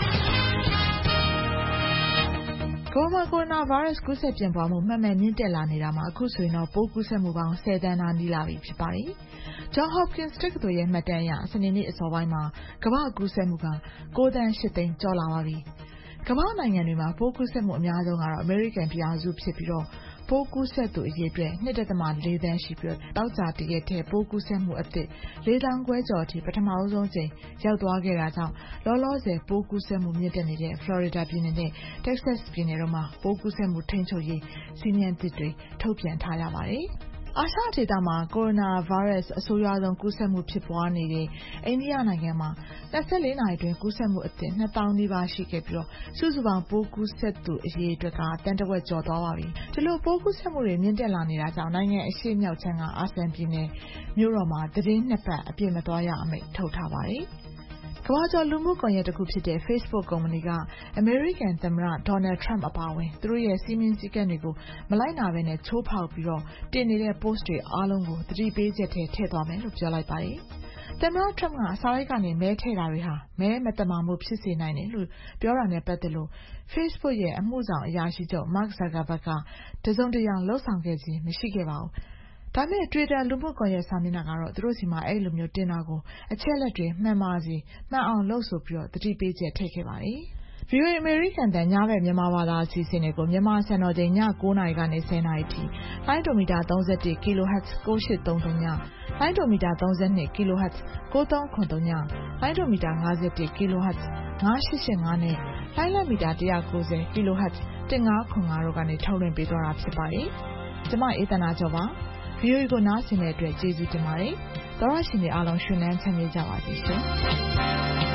ကိုရိုနာဗိုင်းရပ်စ်ကူးစက်ပြန့်ပွားမှုမှန်မှန်မြင့်တက်လာနေတာမှာအခုဆိုရင်တော့ပိုးကူးစက်မှုပေါင်း10 သန်းနားနီးလာပြီဖြစ်ပါတယ်။ Johns Hopkins တက္ကသိုလ်ရဲ့မှတ်တမ်းအရစနေနေ့အစောပိုင်းမှာကမ္ဘာ့ကူးစက်မှုက9 သန်း8 သိန်းကျော်လာပါပြီ။ကမ္ဘာနိုင်ငံတွေမှာပိုးကူးစက်မှုအများဆုံးကတော့အမေရိကန်ပြည်ထောင်စုဖြစ်ပြီးတော့ပိုးကူးစက်သူအရေအတွက် 2.4 သန်းရှိပြီးတောက်ကြတရက်ထဲပိုးကူးစက်မှုအသစ်4,500 ကျော်အထိပထမဆုံးချိန်ရောက်သွားခဲ့တာကြောင့်လောလောဆယ်ပိုးကူးစက်မှုမြင့်တက်နေတဲ့ Florida ပြည်နယ်နဲ့ Texas ပြည်နယ်တို့မှာပိုးကူးစက်မှုထိန်းချုပ်ရေးစီမံသစ်တွေထုတ်ပြန်ထားရပါတယ်။အာရှဒေသမှာကိုရိုနာဗိုင်းရပ်စ်အဆိုးရွားဆုံးကူးစက်မှုဖြစ်ပွားနေတဲ့အိန္ဒိယနိုင်ငံမှာ24နာရီတွင်ကူးစက်မှုအသစ် 2,000 နီးပါးရှိခဲ့ပြီးစုစုပေါင်းပိုးကူးစက်သူအရေအတွက်ကတန်တဝက်ကျော်သွားပါပြီ။ဒီလိုပိုးကူးစက်မှုတွေမြင့်တက်လာနေတာကြောင့်နိုင်ငံအရှေ့မြောက်ခြမ်းကအာဆန်ပြည်နယ်မြို့တော်မှာသတင်း2 ပတ်အပြည့်မသွားရအမိန့်ထုတ်ထားပါတယ်။ကမ္ဘာကျော်လူမှုကွန်ရက်တစ်ခုဖြစ်တဲ့ Facebook ကုမ္ပဏီကအမေရိကန်သမ္မတ Donald Trump အပါအဝင်သူတို့ရဲ့စီမင်းစည်းကမ်းတွေကိုမလိုက်နာဘဲနဲ့ချိုးဖောက်ပြီးတင်နေတဲ့ post တွေအားလုံးကိုသတိပေးချက်ထဲထည့်သွားမယ်လို့ပြောလိုက်ပါတယ်။သမ္မတ Trump ကစာရိုက်ကနေမဲထည့်တာတွေဟာမဲမတမာမှုဖြစ်စေနိုင်တယ်လို့ပြောတာနဲ့ပတ်သက်လို့ Facebook ရဲ့အမှုဆောင်အရာရှိချုပ် Mark Zuckerberg ကတစုံတရာလှုပ်ဆောင်ခဲ့ခြင်းမရှိခဲ့ပါဘူး။ဒါပေမဲ့ Twitter လူမှုကွန်ရက်စာမျက်နှာကတော့သူတို့စီမှာအဲ့လိုမျိုးတင်တာကိုအချက်လက်တွေမှန်ပါစေမှန်အောင်လုပ်ဆိုပြီးသတိပေးချက်ထည့်ခဲ့ပါတယ်။ VOA American တန်ညဘက်မြန်မာဘာသာအစီအစဉ်တွေကိုမြန်မာစံတော်ချိန်ည9:00နာရီကနေ10:00နာရီထိလိုင်းဒိုမီတာ31 kHz 9833ညလိုင်းဒိုမီတာ32 kHz 9393ညလိုင်းဒိုမီတာ51 kHz 9885နဲ့လိုင်းလမီတာ190 kHz 1505တို့ကနေထုတ်လွှင့်ပေးသွားတာဖြစ်ပါတယ်။ကျွန်မအေးသနာကျော်ပါVOA ကိုနားဆင်တဲ့အတွက်ကျေးဇူးတင်ပါတယ်။သောရရှင်တွေအားလုံးရှင်လန်းချမ်းမြေ့ကြပါစေရှင်။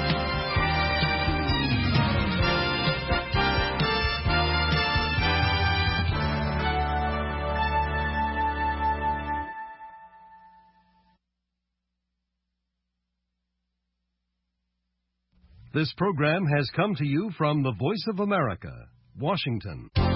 This program has come to you from the Voice of America, Washington.